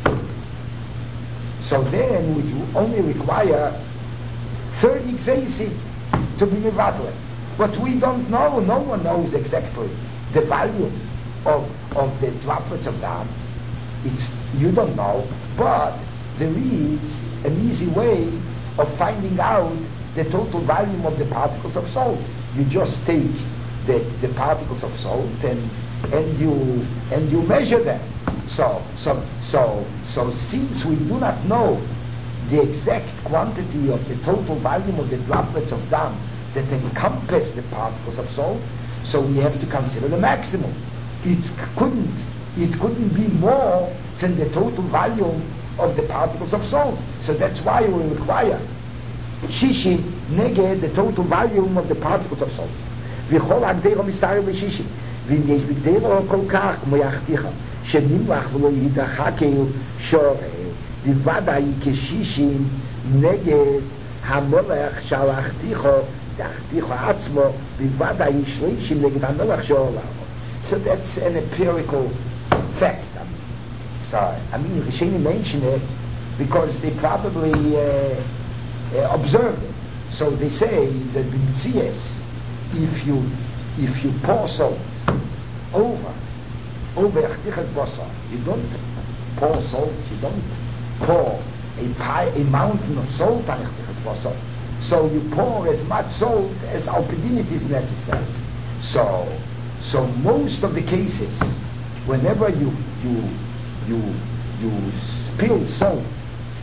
so then we only require thirty kzaisi to be mivadle. But we don't know, no one knows exactly the volume of, of the droplets of dam. It's, you don't know, but there is an easy way of finding out the total volume of the particles of salt. You just take the, the particles of salt and and you and you measure them. So so so so since we do not know the exact quantity of the total volume of the droplets of dam that encompass the particles of salt, so we have to consider the maximum. It couldn't It couldn't be more than the total volume of the particles of salt. So that's why we require shishi neged the total volume of the particles of salt. V'chol hagdeiro mistarei b'shishi. V'im yesh b'gdeiro kol kach k'mo yachticha shenimlach v'lo yidachakeu shorei v'vadai keshishi neged hamelech shalachticho dachticho atzmo v'vadai shleishim neged hamelech shalach. So that's an empirical fact. I mean, so I mean, Rishonim mention it because they probably uh, uh, observed it. So they say that b'mitzias, if you if you pour salt over over chtichas basar, you don't pour salt, you don't pour a pie, a mountain of salt on chtichas basar. So you pour as much salt as alpidinit is necessary. So so most of the cases, whenever you you you you spill salt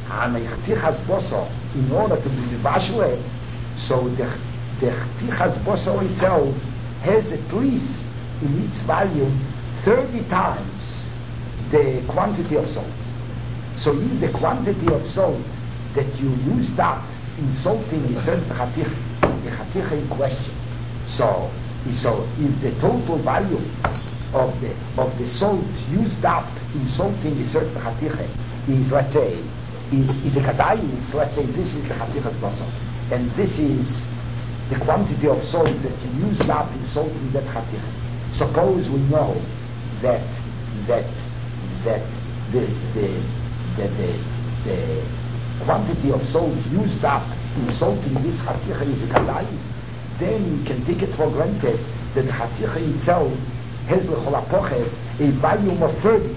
and a chtichas boso, in order to be mivashel, so the the chtichas boso itself has at least in its volume thirty times the quantity of salt. So if the quantity of salt that you use that in salting a certain chaticha, the chaticha in question. So, so if the total value of the of the salt used up in salting a certain chaticha is, let's say, is is a kazayis, let's say this is the chaticha's basar, and this is the quantity of salt that you used up in salting that chaticha. Suppose we know that that that the the the the, the quantity of salt used up in salting this chaticha is a kazayis, then you can take it for granted that the chaticha itself has l'chol hapoches a volume of thirty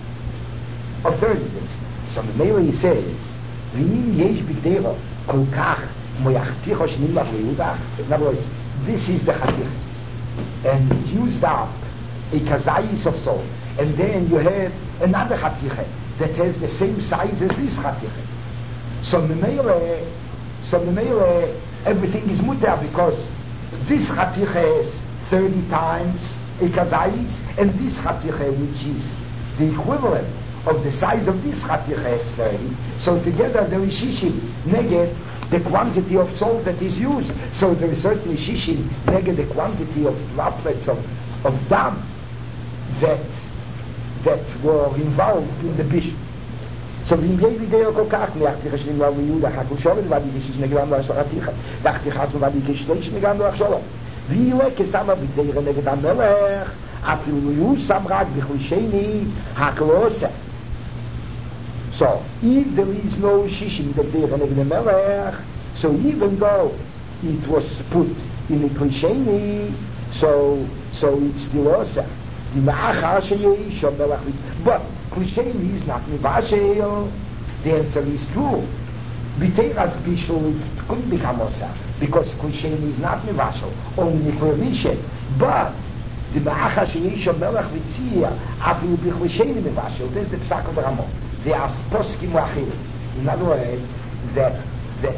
of thirty. So the Mele he says, "V'im yesh b'gdera kol kach mo yachticha shnimach le'yudach." In other words, this is the chaticha, and it used up a kazayis of salt, and then you have another chaticha that has the same size as this chaticha. So the Mele, so the Mele, everything is mutar because this chaticha has thirty times a kazayis, and this chaticha, which is the equivalent of the size of this chaticha, is thirty. So together there is shishim neged the quantity of salt that is used. So there is certainly shishim neged the quantity of droplets of, of dam that that were involved in the bishul. So wenn je wie der kokach mir ich nicht mal wie Juda hat schon weil die sich nicht gerade was hat ich dachte ich hat weil die geschlecht nicht gerade schon wie leck sam mit der neged am melech aflu yu sam rag bikhusheni haklosa. So if there is no shishim that they are neged melech, so even though it was put in a klisheni, so so it's still also the ma'achar sheyesh melech, but klisheni is not mivashel. The answer is true. B'teiras bishul couldn't become osa because klisheni is not mivashel, only prohibition. But the ma'achar sheyesh melech v'tzia afilu b'klisheni mivashel. There's the psak of the Ramon. They are poskim wachim. In other words, that that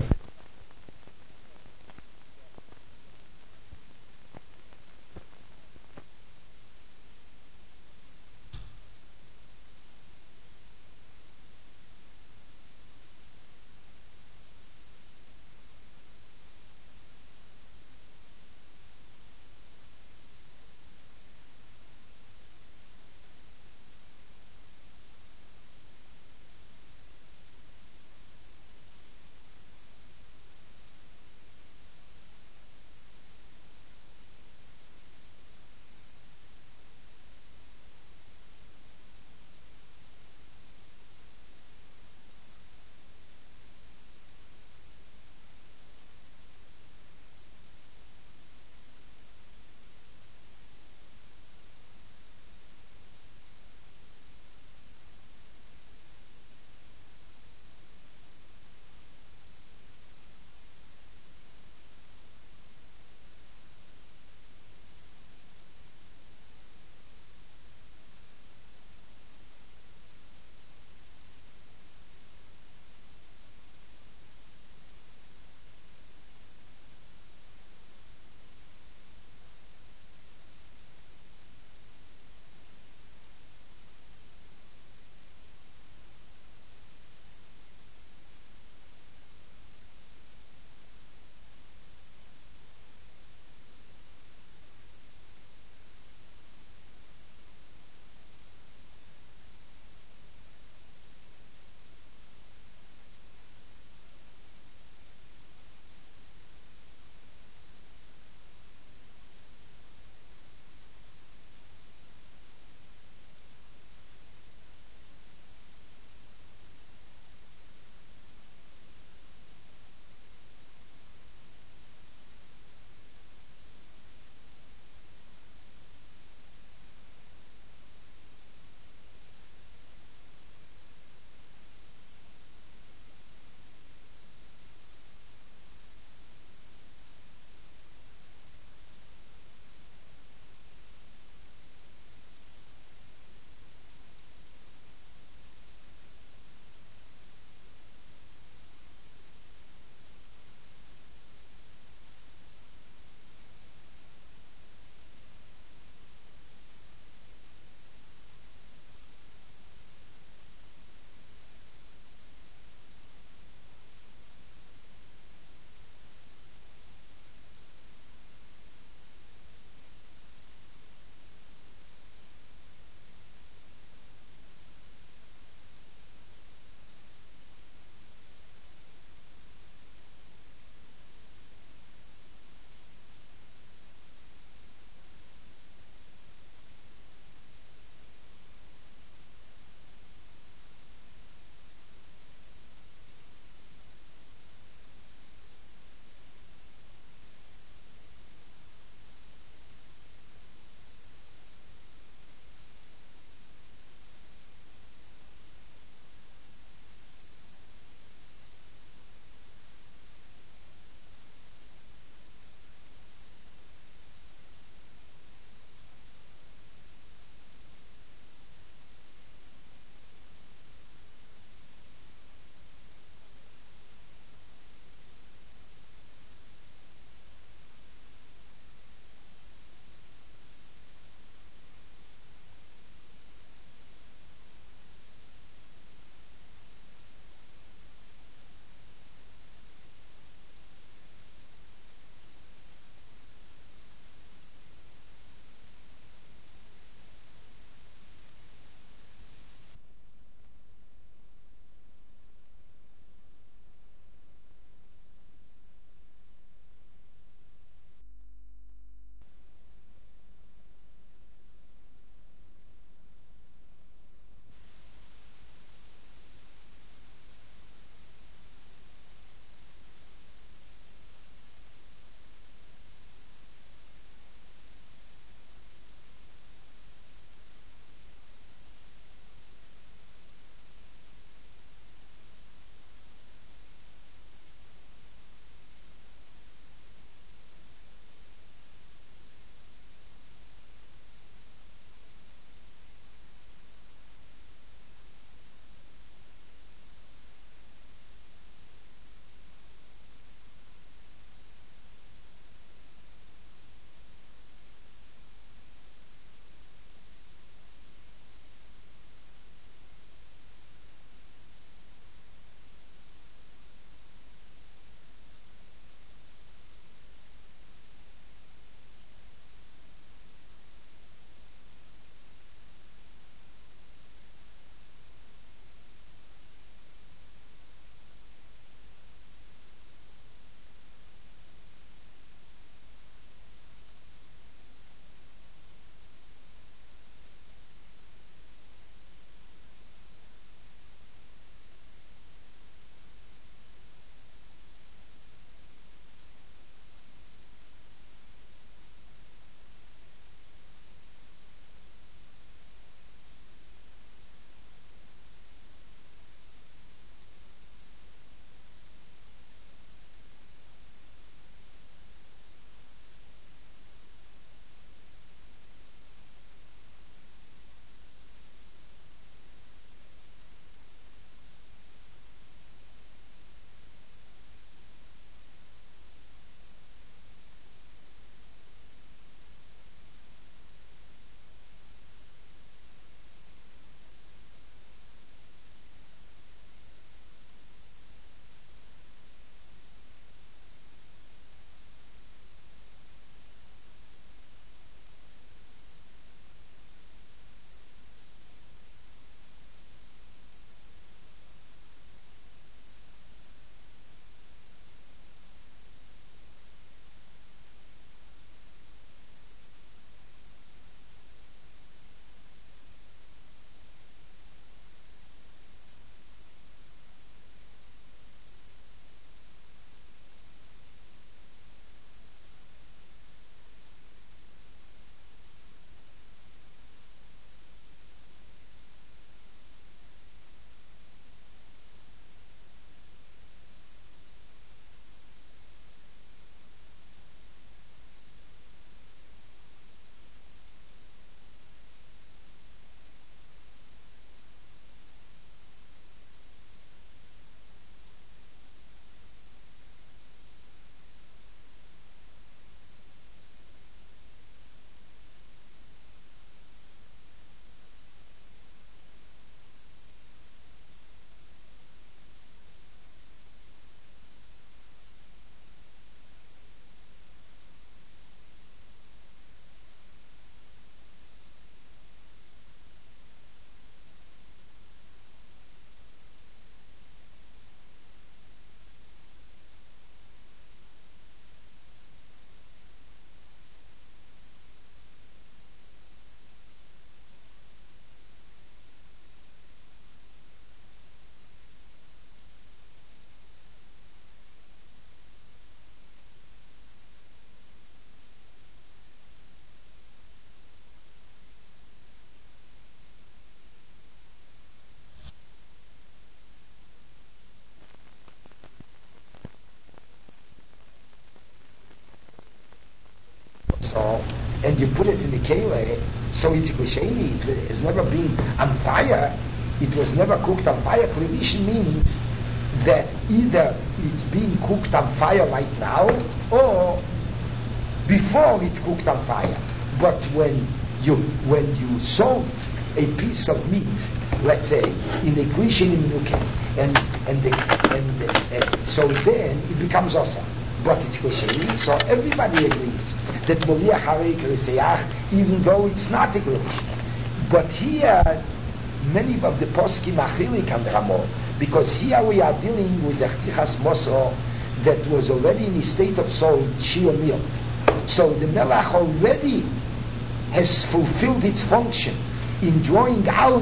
basar and you put it in the kele, so it's glisheni. It has never been on fire. It was never cooked on fire. Klivishin means that either it's being cooked on fire right now or before it cooked on fire. But when you when you salt a piece of meat, let's say in a glisheni minuke, and and the, and, the, and so then it becomes osa. But it's glisheni, so everybody agrees that moliach harei k'riseach, even though it's not a glisheni. But here, many of the poskim achilik and Ramah, because here we are dealing with the chtichas moso that was already in a state of soul shiur meal. So the melach already has fulfilled its function in drawing out,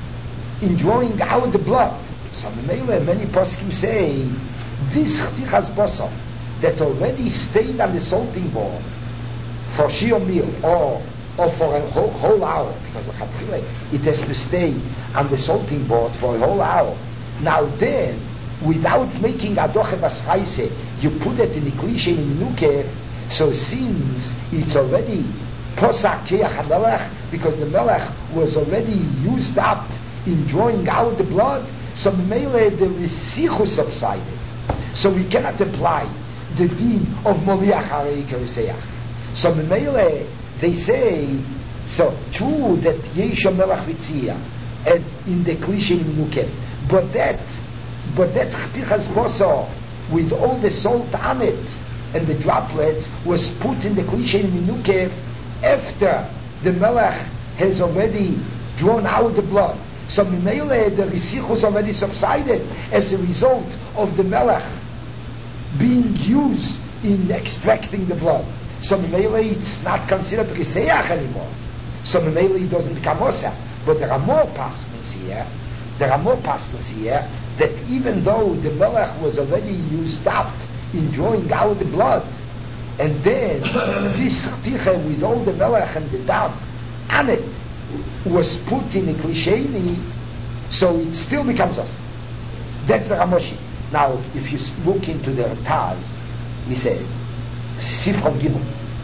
in drawing out the blood. So many poskim say this chtichas moso that already stayed on the salting board for shiur meal or or for a whole, whole hour, because it has to stay on the salting board for a whole hour. Now then, without making adoche basraise, you put it in the klishe in nuke, so since it's already posak keach hamelech, because the melech was already used up in drawing out the blood, so mele the risichus subsided. So we cannot apply the deen of moliach harei k'riseach. So mele they say, so true that Yesha Melach Vitzia and in the Klishe Nuket, but that but that Chtichas Boso with all the salt on it and the droplets was put in the Klishe Nuket after the Melach has already drawn out the blood. So Mimele the Risichus already subsided as a result of the Melach being used in extracting the blood. So Mimele it's not considered Riseach anymore. So Mimele it doesn't become Osa. But there are more passages here, there are more passages here, that even though the Melech was already used up in drawing out the blood, and then this Chtiche with all the Melech and the Dam on it was put in a Klisheni, so it still becomes Osa. That's the Ramoshi. Now, if you look into the Taz, we say, Sifron Gimel.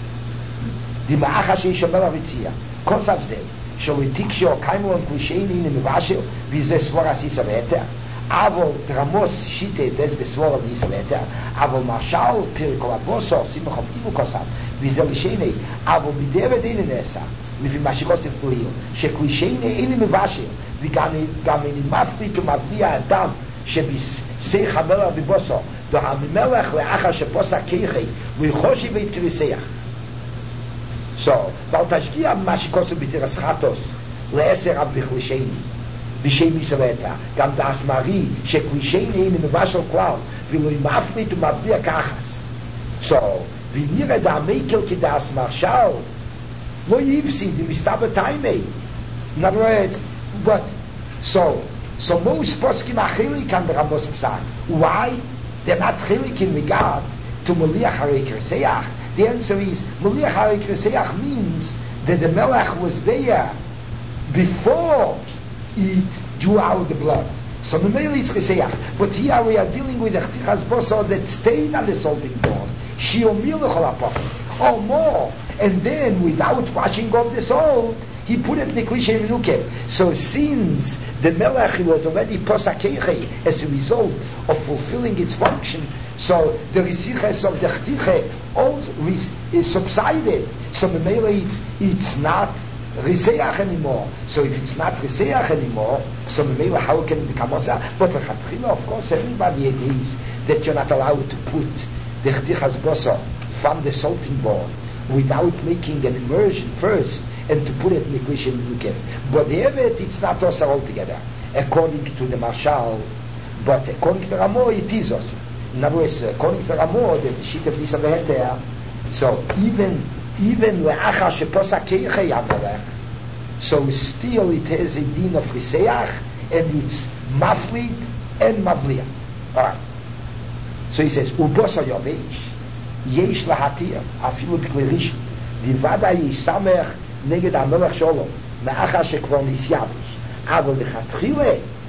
Die Ma'acha she'ishomer avitzia. Kosav zeh. Sholitik she'o kaimu on klisheni in mivashel vize svora sisa veter. Avol dramos shite des de svora sisa veter. Avol marshal pirikol aboso simachom ibu kosav vize lishene. Avol bideve dine nesa. לפי מה שכוסף פליל, שכלישני אין מבשל, וגם אין מפריט ומבליע אדם, שבסייך המלך בבוסו, והמלך לאחר שפוסק כיחי, ויחושי ויתקריסח. So, ועל תשגיע מה שכוסף בתרסחתוס, לעשר אב בכלישני, בשם ישראתה, גם דאס מרי, שכלישני אין מבשל כלל, ולא מפריט ומבליע כחס. So, ונראה דאמיקל כדאס מרשל, lo yivsi the mistaba taimei. In other words, but so so most poskim achili can the Rambos say. Why? They're not chilik in regard to Moliach Harei Kriseach. The answer is Moliach Harei Kriseach means that the Melech was there before it drew out the blood. So Memeli is Kriseach. But here we are dealing with a Chtichas Boso that stayed on the salting board. Shiur Milchol HaPochis. Or more. And then, without washing off the salt, he put it in the Klishe Minuke. So since the Melech was already Posakeiche as a result of fulfilling its function, so the Risiches of the Chtiche all is subsided. So the Melech, it's, it's not Riseach anymore. So if it's not Riseach anymore, so the Melech, how can it become Osa? But the Chatchila, of course, everybody agrees that you're not allowed to put the Chtichas Boso from the salting board without making an immersion first and to put it in the Klishe Minuke. But the Evet, it's not Osa altogether, according to the Marshal, but according to Ramo, it is Osa. In other words, according to Ramo, the sheet of Nisa Veheter, so even even Le'acha Sheposa Keiche Yamelech, so still it has a din of Riseach, and it's Maflit and Mavliah. Alright. So he says, Ubosa Yovesh, יש להתיר, אפילו בכלי ראשון, דיוודא יסמך נגד המלך שלו, מאחר שכבר נסייבש, אבל לכתחילה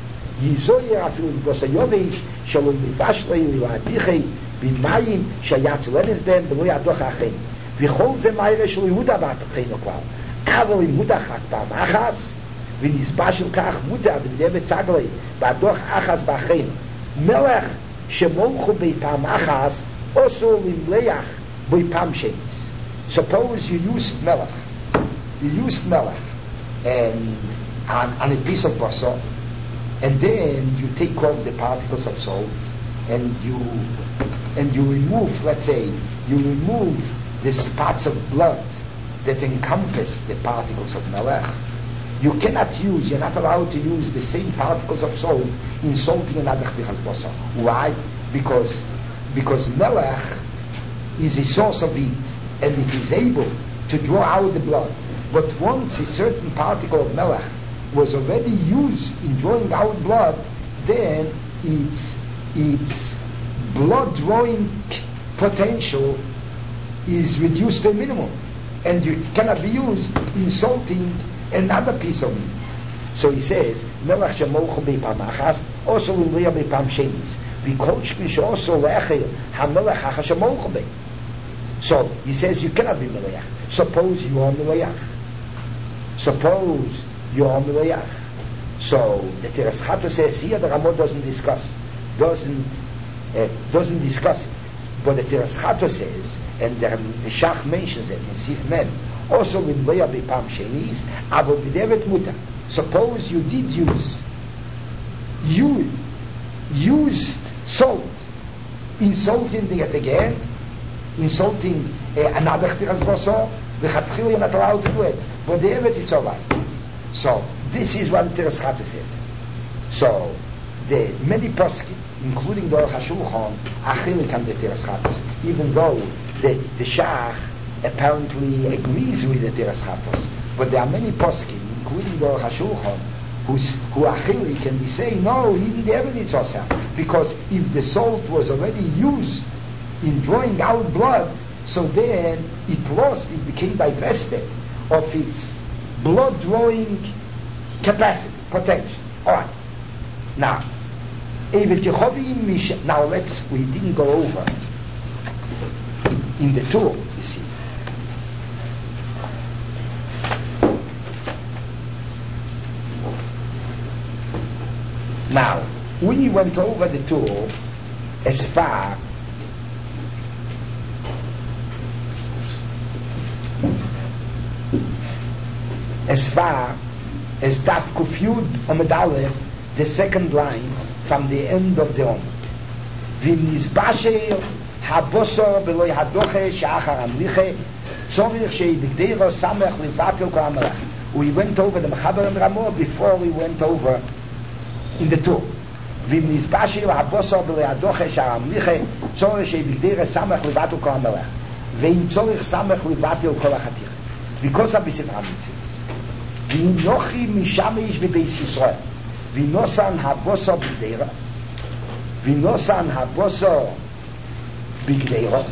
יזויר אפילו בבוס היובש, שלא מבש לו ולהדיחי במים שהיה צלנס בהם ולא ידוח אחרים. וכל זה מהירה של יהודה בתוכנו כבר. אבל אם מודה חק פעם אחס, ונזבא של כך מודה ונדמת צגלי, והדוח אחס באחרינו. מלך שמולכו בי פעם אחס, also למלך בי פעם שני. Suppose you used melech. You used melech and on, on a piece of basar, and then you take off the particles of salt, and you and you remove, let's say, you remove the spots of blood that encompass the particles of melech. You cannot use, you're not allowed to use the same particles of salt in salting another chtichas basar. Why? Because because melech is a source of heat, and it is able to draw out the blood. But once a certain particle of melech was already used in drawing out blood, then its its blood drawing potential is reduced to a minimum, and it cannot be used in salting another piece of meat. So he says, melech shemolchu beipam achas, also l'leah beipam shenis. V'kol shkish also le'echel ha-melech achas shemolchu bei. So he says you cannot be meleach. Suppose you are meleach. Suppose you are meleach. So the Teres Chato says here the Ramot doesn't discuss, doesn't uh, doesn't discuss it. But the Teres Chato says, and the, the Shach mentions it in Sif Mem, also with Leah Bipam Shenis, Avo B'devet Muta. Suppose you did use, you used salt, insulting it again, insulting uh, another chtiras basar, the chatchil you're not allowed to do it, but the evet it's alright. So this is what the Teres Chato says. So the many poskim, including the Aruch HaShulchan, achilik on the Teres Chato, even though the the Shach apparently agrees with the Teres Chato, but there are many poskim, including the Aruch HaShulchan, who's, who achilik and they say no, even the evet it's also, because if the salt was already used in drawing out blood, so then it lost, it became divested of its blood drawing capacity, potential. Alright. Now, now let's, we didn't go over in, in the tour, you see. Now, we went over the tour as far as far as Daf Kufyud Amud Aleph, the second line from the end of the Omid. V'nizbasher habosor beloy hadoche she'achar amliche tzorich she'yigdeiro samech livatel kol hamelech. We went over the Mechaber and Ramah before we went over in the tour. V'nizbasher habosor beloy hadoche she'achar amliche tzorich she'yigdeiro samech livatel kol hamelech. Ve'im tzorich samech livatel kol hachatich. Because of this mitzvahs. V'inochi mishamish b'beis Yisrael. V'nosan habosor b'gdeira. V'nosan habosor b'gdeira.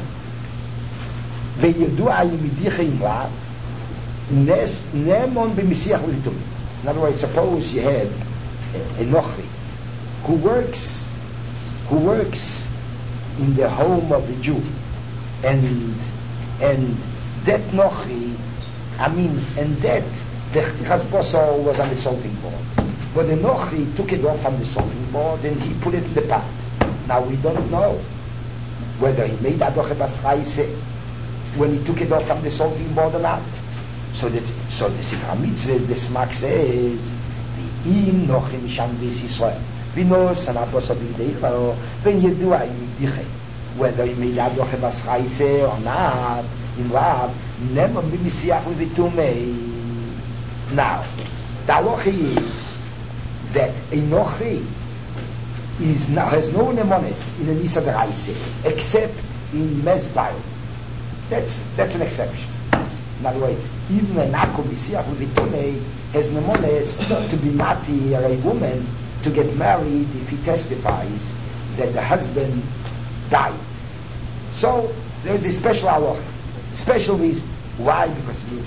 V'yedua yimidicha imra. Nes nemon b'misiach l'tum. In other words, suppose you had a, a nochi who works, who works in the home of the Jew, and and that nochi, I mean, and that the chtichas basar was on the salting board. But the Nochi took it off from the salting board and he put it in the pot. Now we don't know whether he made adoche basraise when he took it off from the salting board or not. So that so the Sikha Mitzvahs, the Smak says, the im Nochi misham beis Yisrael. Vinos and abosar b'gdeicha when you do a whether he made adoche basraise or not, in Rav, never be misiach with it to me. Now, the halacha is that a nochi is now, has no nemones in a nisa deraise except in mezbal. That's that's an exception. In other words, even a nako misiach with it to me has nemones to be mati or a woman to get married if he testifies that the husband died. So there is a special halacha. Special reason. Why? Because it means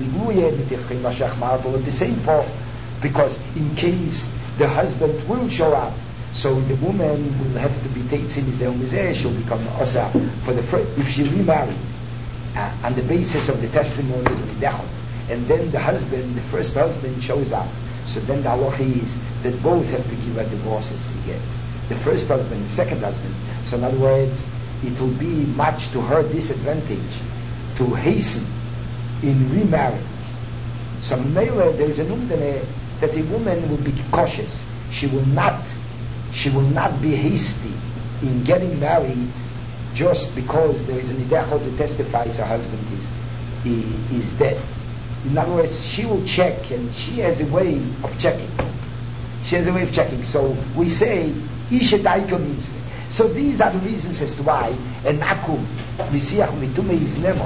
the same part. Because in case the husband will show up, so the woman will have to be taken in his own she'll become osa for the first, if she remarried. uh, on the basis of the testimony of Nidechot. And then the husband, the first husband shows up. So then the halacha is that both have to give her divorces again. The first husband, the second husband. So in other words, it will be much to her disadvantage to hasten in remarrying. So Mele, there is an umdane that a woman will be cautious. She will not, she will not be hasty in getting married just because there is an idechot to testify her husband is, is, is dead. In other words, she will check, and she has a way of checking. She has a way of checking. So we say, Isha Daiko means. So these are the reasons as to why an akum, Misiach Mitume is never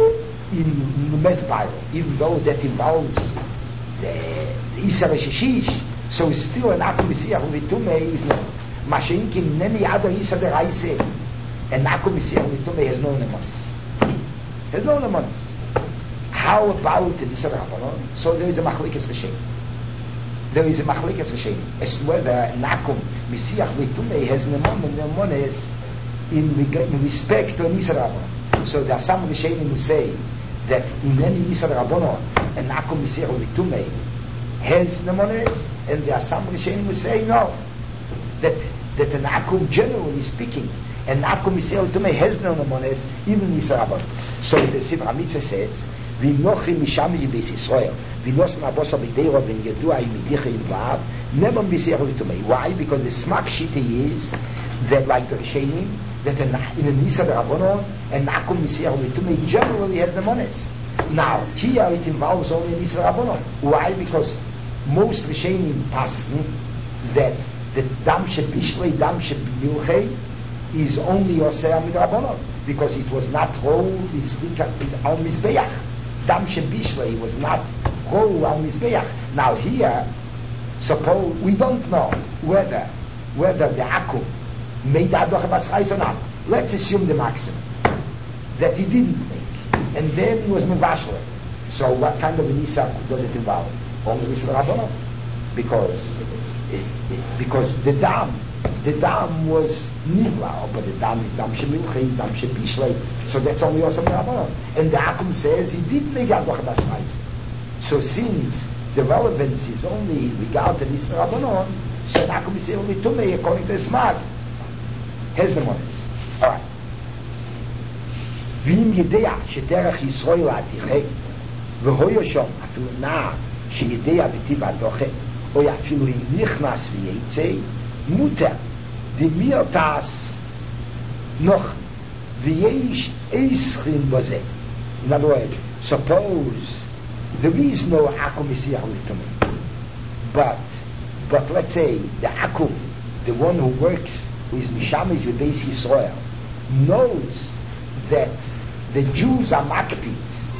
in the Mesbiro, even though that involves the Isar Shishish, so it's still an akum Misiach Mitume is never. Mashinkim Nemi Ada Isar the Raise, an akum Misiach Mitume has no nemonis. Has no nemonis. How about the Isar Rabbanon? So there is a Machlikas Rishem. There is a Machlikas Rishem as to whether an akum Misiach Mitume has nemonis in, in respect to an Isar Rabbanon. So there are some Rishenim who say that in any Isar Rabbanon, an akum Misiach Mitume has nemonis, and there are some Rishenim who say no, that that an akum, generally speaking, an akum Misiach Mitume has no nemonis, even in Isar Rabbanon. So the Sivra Mitzvah says, V'nochi misham yibes Yisrael, v'nos nabosa b'deira v'nyedua imidicha yinvav, never Misiach Mitume. Why? Because the smak shita is that, like the Rishenim, that in an Isar Rabbanon, an akum Misiach Mitume generally has nemonis. Now, here it involves only an Isar Rabbanon. Why? Because most Rishenim paskin that the dam shebishlei, dam shebimilchei is only Yosei Amid Rabbanon, because it was not rolled, it's al Mizbeach. Dam shebishlei was not rolled al Mizbeach. Now here, suppose, we don't know whether whether the akum made Adocha Basrais or not. Let's assume the maximum, that he didn't make, and then he was Muvashler. So what kind of an Isar does it involve? Only Isar Rabbanon, because it, it, because the dam, the dam was Nivla, but the dam is dam shemilchei, dam shebishlei, so that's only Yosem Rabbanon. And the Akum says he did make Adocha Basrais. So since the relevance is only regarding Isar Rabbanon, so the Akum is only Tumei according to the Smag. Has the monis. Alright. V'im yedea shederach Yisroel atichei v'hoyo shom afilu na sheyedea v'tiv adoche oy afilu im nichnas v'yetzei muter demir tas noch v'yesh eischrin bozeh. In other words, suppose there is no akum Misiach Mitume, but but let's say the akum, the one who works who is Mishamish with Beis Yisrael, knows that the Jews are Maccabit.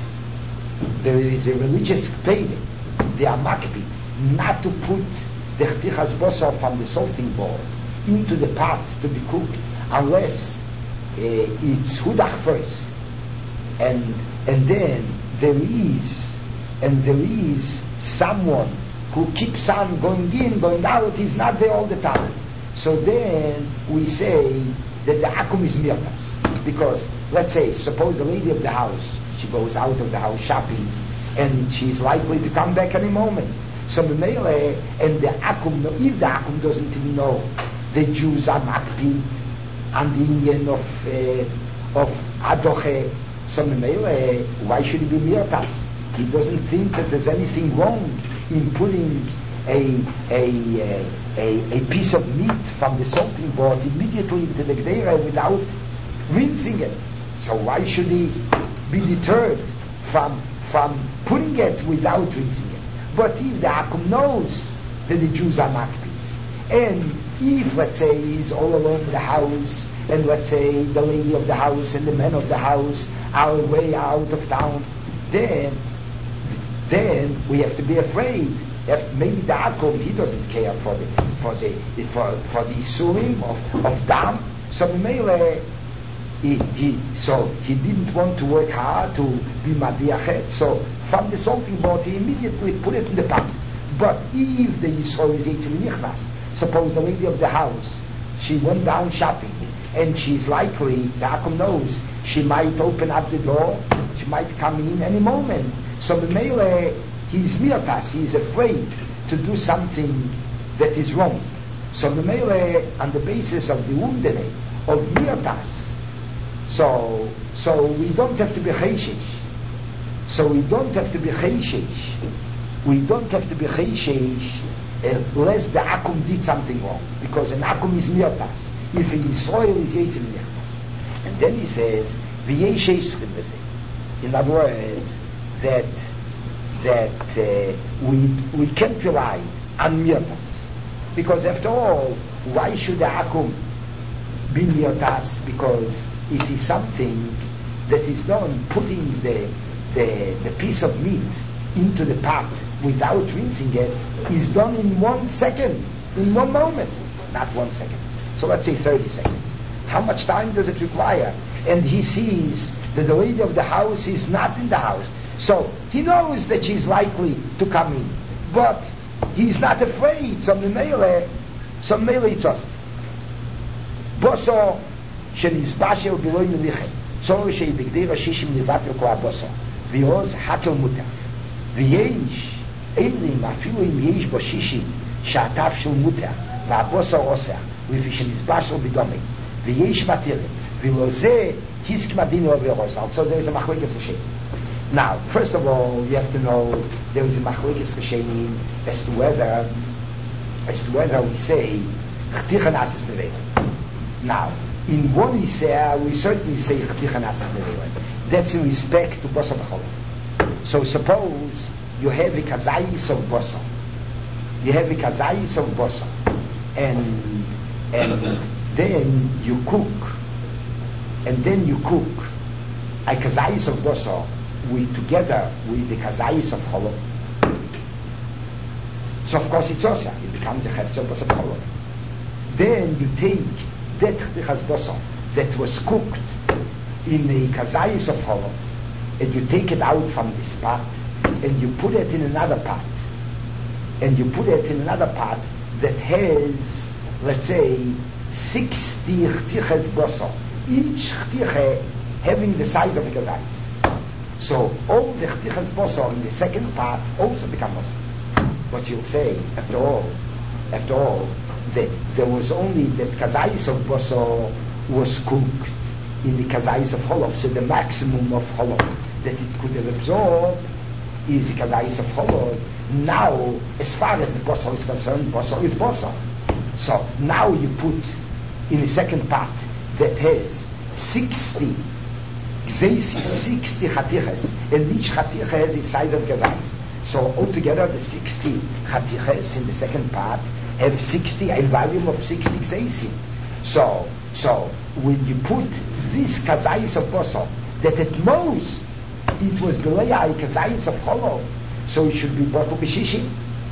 There is a religious payment. They are Maccabit. Not to put the Chtichas Bosar from the salting board into the pot to be cooked unless uh, it's Hudach first. And and then there is and there is someone who keeps on going in, going out. He's not there all the time. So then we say that the akum is mirtas, because let's say, suppose the lady of the house, she goes out of the house shopping, and she's likely to come back any moment. So the mele and the akum, if the akum doesn't even know the Jews are makpid and the Indian of uh, of adoche, so the mele, why should he be mirtas? He doesn't think that there's anything wrong in putting a a a, a piece of meat from the salting board immediately into the gdeira without rinsing it. So why should he be deterred from from putting it without rinsing it? But if the akum knows that the Jews are makpid, and if, let's say, he's all alone in the house, and let's say the lady of the house and the men of the house are way out of town, then then we have to be afraid that maybe the akum, he doesn't care for the for the for for the isurim of, of dam. So mele, he he so he didn't want to work hard to be madiachet. So from the salting board, he immediately put it in the pot. But if the yisrael is eating nichnas, suppose the lady of the house, she went down shopping, and she's likely, the akum knows She might open up the door. She might come in any moment. So Mimele, he's mirtas. He's afraid to do something that is wrong. So Mimele, on the basis of the undene, of mirtas, so so we don't have to be chayshish. So we don't have to be chayshish. We don't have to be chayshish unless the akum did something wrong, because an akum is mirtas. If in soil is yitzim nichtas. And then he says, in other words, that that uh, we we can't rely on mirtas, because after all, why should the akum be mirtas? Because it is something that is done, putting the the the piece of meat into the pot without rinsing it, is done in one second, in one moment, not one second. So let's say thirty seconds. How much time does it require? And he sees that the lady of the house is not in the house. So he knows that she's likely to come in. But he's not afraid. So Mimele, so Mimele it's us. Boso shenizbashel beloy melichem. So sheibigdei rashishim nivatel kol boso. V'yoz hakel mutaf. V'yesh eilim afilu im yesh bo shishim sha'ataf shel mutaf. V'aboso oseh. V'fi shenizbashel b'domei. V'yesh matirim. V'lozeh hiskmadin overosal. So there is a machlekes v'shem. Now, first of all, you have to know there is a machlekes v'shem as to whether as to whether we say chticha nasis nevela. Now, in one Isaiah, we certainly say chticha nasis nevela. That's in respect to bosa b'cholah. So suppose you have a kazayis of bosa. You have a kazayis of bosa, and and then you cook. And then you cook a kazayis of bosa with together with the kazayis of cholov. So of course it's osa. It becomes a hefzer of bosa cholov. Then you take that chtichas bosa that was cooked in the kazayis of cholov, and you take it out from this pot, and you put it in another pot, and you put it in another pot that has, let's say, sixty chtichas bosa. Each chtiche having the size of the kazayis. So all the chtichas bosa in the second part also become bosa. But you'll say, after all, after all, that there was only that kazayis of bosa was cooked in the kazayis of cholov. So the maximum of cholov that it could have absorbed is the kazayis of cholov. Now, as far as the bosa is concerned, bosa is bosa. So now you put in the second part that has sixty gzeisi, sixty chatiches, and each chatiche has the size of kazayis. So altogether the sixty chatiches in the second part have sixty, a volume of sixty gzeisi. So, so when you put this kazayis of bosa, that at most it was beleya a kazayis of cholov, so it should be bottle b'shishim.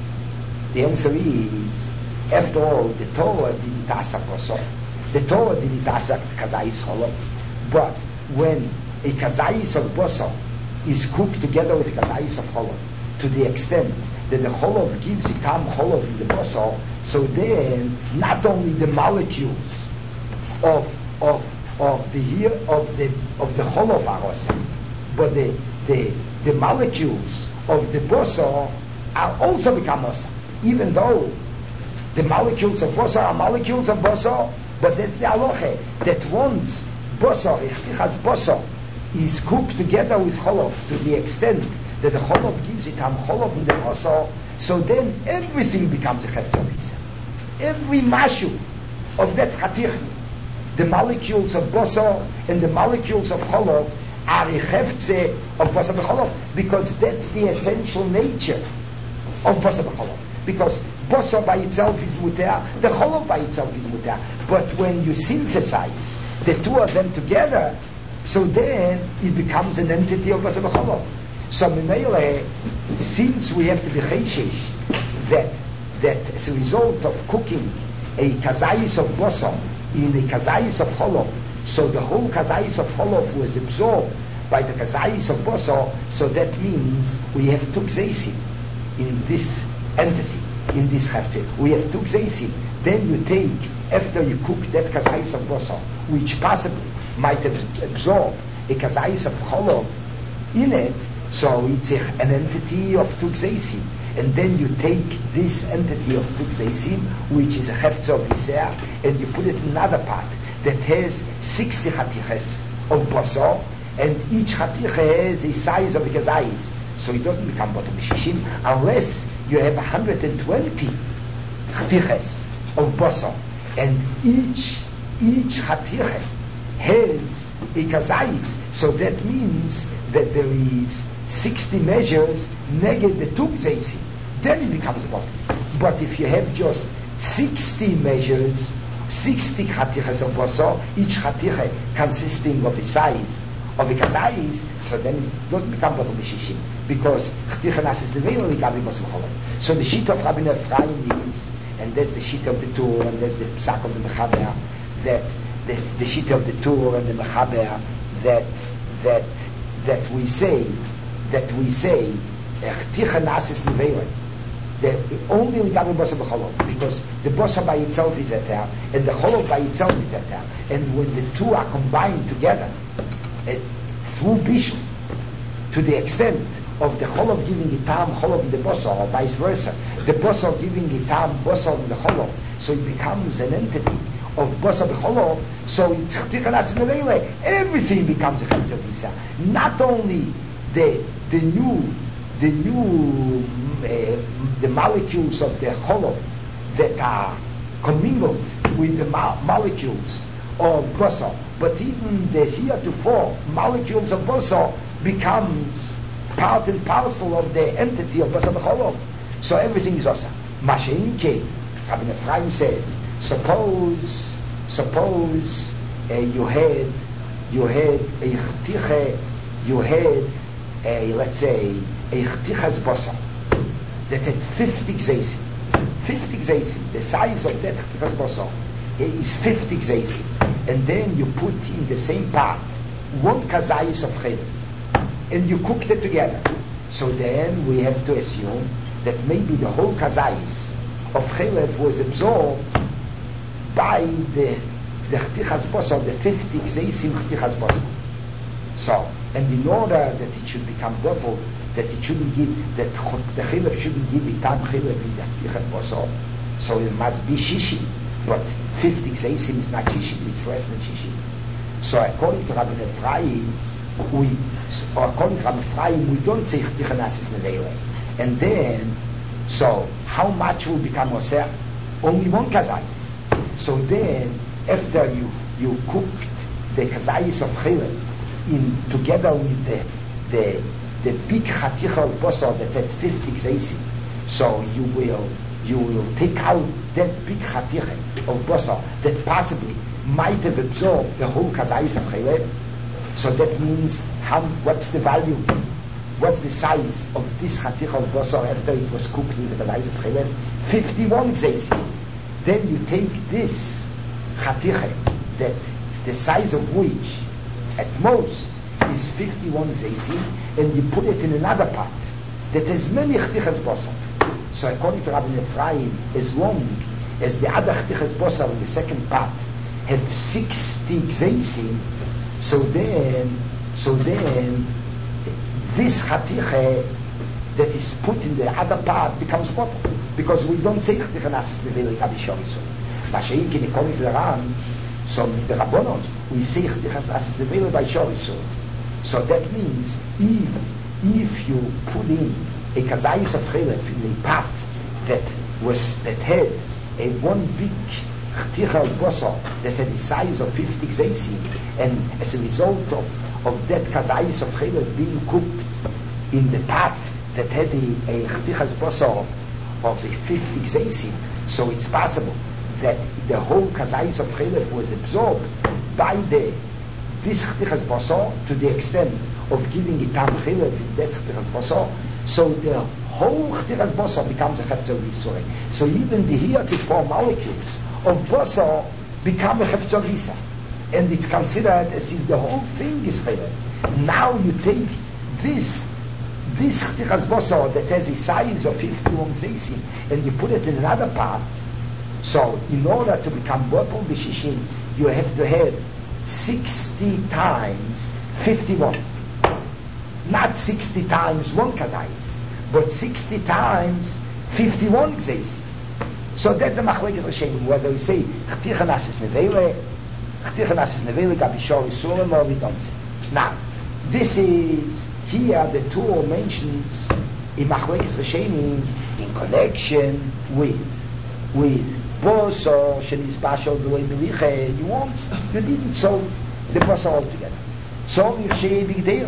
The answer is, after all, the Torah didn't ask bosa. The Torah didn't ask kazayis cholov, but when a kazayis of bosa is cooked together with a kazayis of cholov, to the extent that the cholov gives a tam cholov in the bosa, so then not only the molecules of of of the here of the of the cholov are osa, but the the the molecules of the bosa are also become osa, even though the molecules of bosa are molecules of bosa. But that's the halacha, that once bosa, ichtichas bosa, is cooked together with cholov to the extent that the cholov gives it ham cholov in the bosa, so then everything becomes a chetzonis. Every mashu of that chatich, the molecules of bosa and the molecules of cholov are a cheftze of bosa b'cholov, because that's the essential nature of bosa b'cholov. Because bosa by itself is muter, the cholov by itself is muter. But when you synthesize the two of them together, so then it becomes an entity of bosa b'cholov. So Mimele, since we have to be chayshish that that as a result of cooking a kazayis of bosa in a kazayis of cholov, so the whole kazayis of cholov was absorbed by the kazayis of bosa, so that means we have two gzeisim in this entity, in this heftzeh. We have two gzeisim. then you take, after you cook that kazayis of basar, which possibly might have absorbed a kazayis of cholov in it, so it's a, an entity of tugzeisim. And then you take this entity of tugzeisim, which is a hefzer of Yisrael, and you put it in another pot that has sixty chatiches of basar, and each chatiche has a size of a kazayis. So it doesn't become bottom shishim unless you have one hundred twenty chatiches of basar, and each each chatiche has a kazayis. So that means that there is sixty measures negate the tugzeisim. Then it becomes bottom. But if you have just sixty measures, sixty chatiches of basar, each chatiche consisting of a size of a kazayis, so then it doesn't become bottom b'shishim, because chatiche nasis leveil ligabi basar cholov. So the sheet of Rabbi Ephraim is, and that's the sheet of the Tur, and that's the psak of the Mechaber, that the, the sheet of the Tur and the Mechaber, that that that we say that we say chatiche nasis leveil. The only ligabi basar b'cholov, because the basar by itself is eter, and the cholov by itself is eter, and when the two are combined together uh, through bishul, to the extent of the cholov giving a tam cholov in the basar, or vice versa, the basar giving a tam basar in the cholov, so it becomes an entity of basar b'cholov. So it's chatiche nasis leveil. Everything becomes a chetz of Yisrael. Not only the the new the new uh, the molecules of the cholov that are commingled with the mo- molecules of basar, but even the heretofore molecules of basar becomes part and parcel of the entity of basar b'cholov. So everything is asa. Masha'inke, Rabbi Ephraim says, suppose suppose uh, you had you had a chtiche, you had a, let's say, a chtichas basar that had fifty gzeisim. fifty gzeisim. The size of that chtichas basar is fifty gzeisim. And then you put in the same pot one kazayis of chaylev, and you cooked it together. So then we have to assume that maybe the whole kazayis of chaylev was absorbed by the the chtichas basar, the fifty gzeisim chtichas basar. So, and in order that it should become bottled, that it shouldn't give, that the chilef shouldn't give it tam chilef in the chtichas basar, so it must be shishim. But fifty gzeisim is not shishim; it's less than shishim. So according to Rabbi Ephraim, we, or according to Rabbi Ephraim, we don't say chtichas nasis leveil. And then, so how much will become oseh? Only one kazayis. So then, after you you cooked the kazayis of chilef in together with the the the big chaticha of basar that had fifty gzeisim, so you will you will take out that big chaticha of basar that possibly might have absorbed the whole kazayis of chilef. So that means how what's the value, what's the size of this chaticha of basar after it was cooked with the kazayis of chilef? fifty-one gzeisim. Then you take this chaticha that the size of which at most is fifty-one gzeisim, and you put it in another pot that has many chtichas basar. So according to Rabbi Ephraim, as long as the other chtichas basar in the second pot have sixty gzeisim, so then so then this chaticha that is put in the other pot becomes bottle, because we don't say chticha nasis leveil gabi shoriso. Masha'inkin, according to the Ram, so in the Rabbanon we say chticha nasis leveil by shoriso. So that means if if you put in a kazayis of chilef in a pot that was that had a one big chticha of basar that had the size of fifty gzeisim, and as a result of, of that kazayis of chilef being cooked in the pot that had a, a chtichas basar of a fifty gzeisim, so it's possible that the whole kazayis of chilef was absorbed by the this chtichas basar to the extent of giving it tam chilef in that chtichas basar, so the whole chtichas basar becomes a chetz of Yisrael. So even the heretofore molecules of basar become a chetz of Yisrael, and it's considered as if the whole thing is chilef. Now you take this this chtichas basar that has a size of fifty-one gzeisim, and you put it in another pot So in order to become bottle b'shishim, you have to have sixty times fifty-one. Not sixty times one kazayis, but sixty times fifty-one kazayis. So that's the machlekes Rishonim, whether we say chticha nasis nevele, chticha nasis nevele gabishor isurim, or we don't say. Now, this is here the Torah mentions in machlekes Rishonim in connection with with bosor shenizbashol b'loy melicha. You won't, you didn't sold the bosor altogether. So if you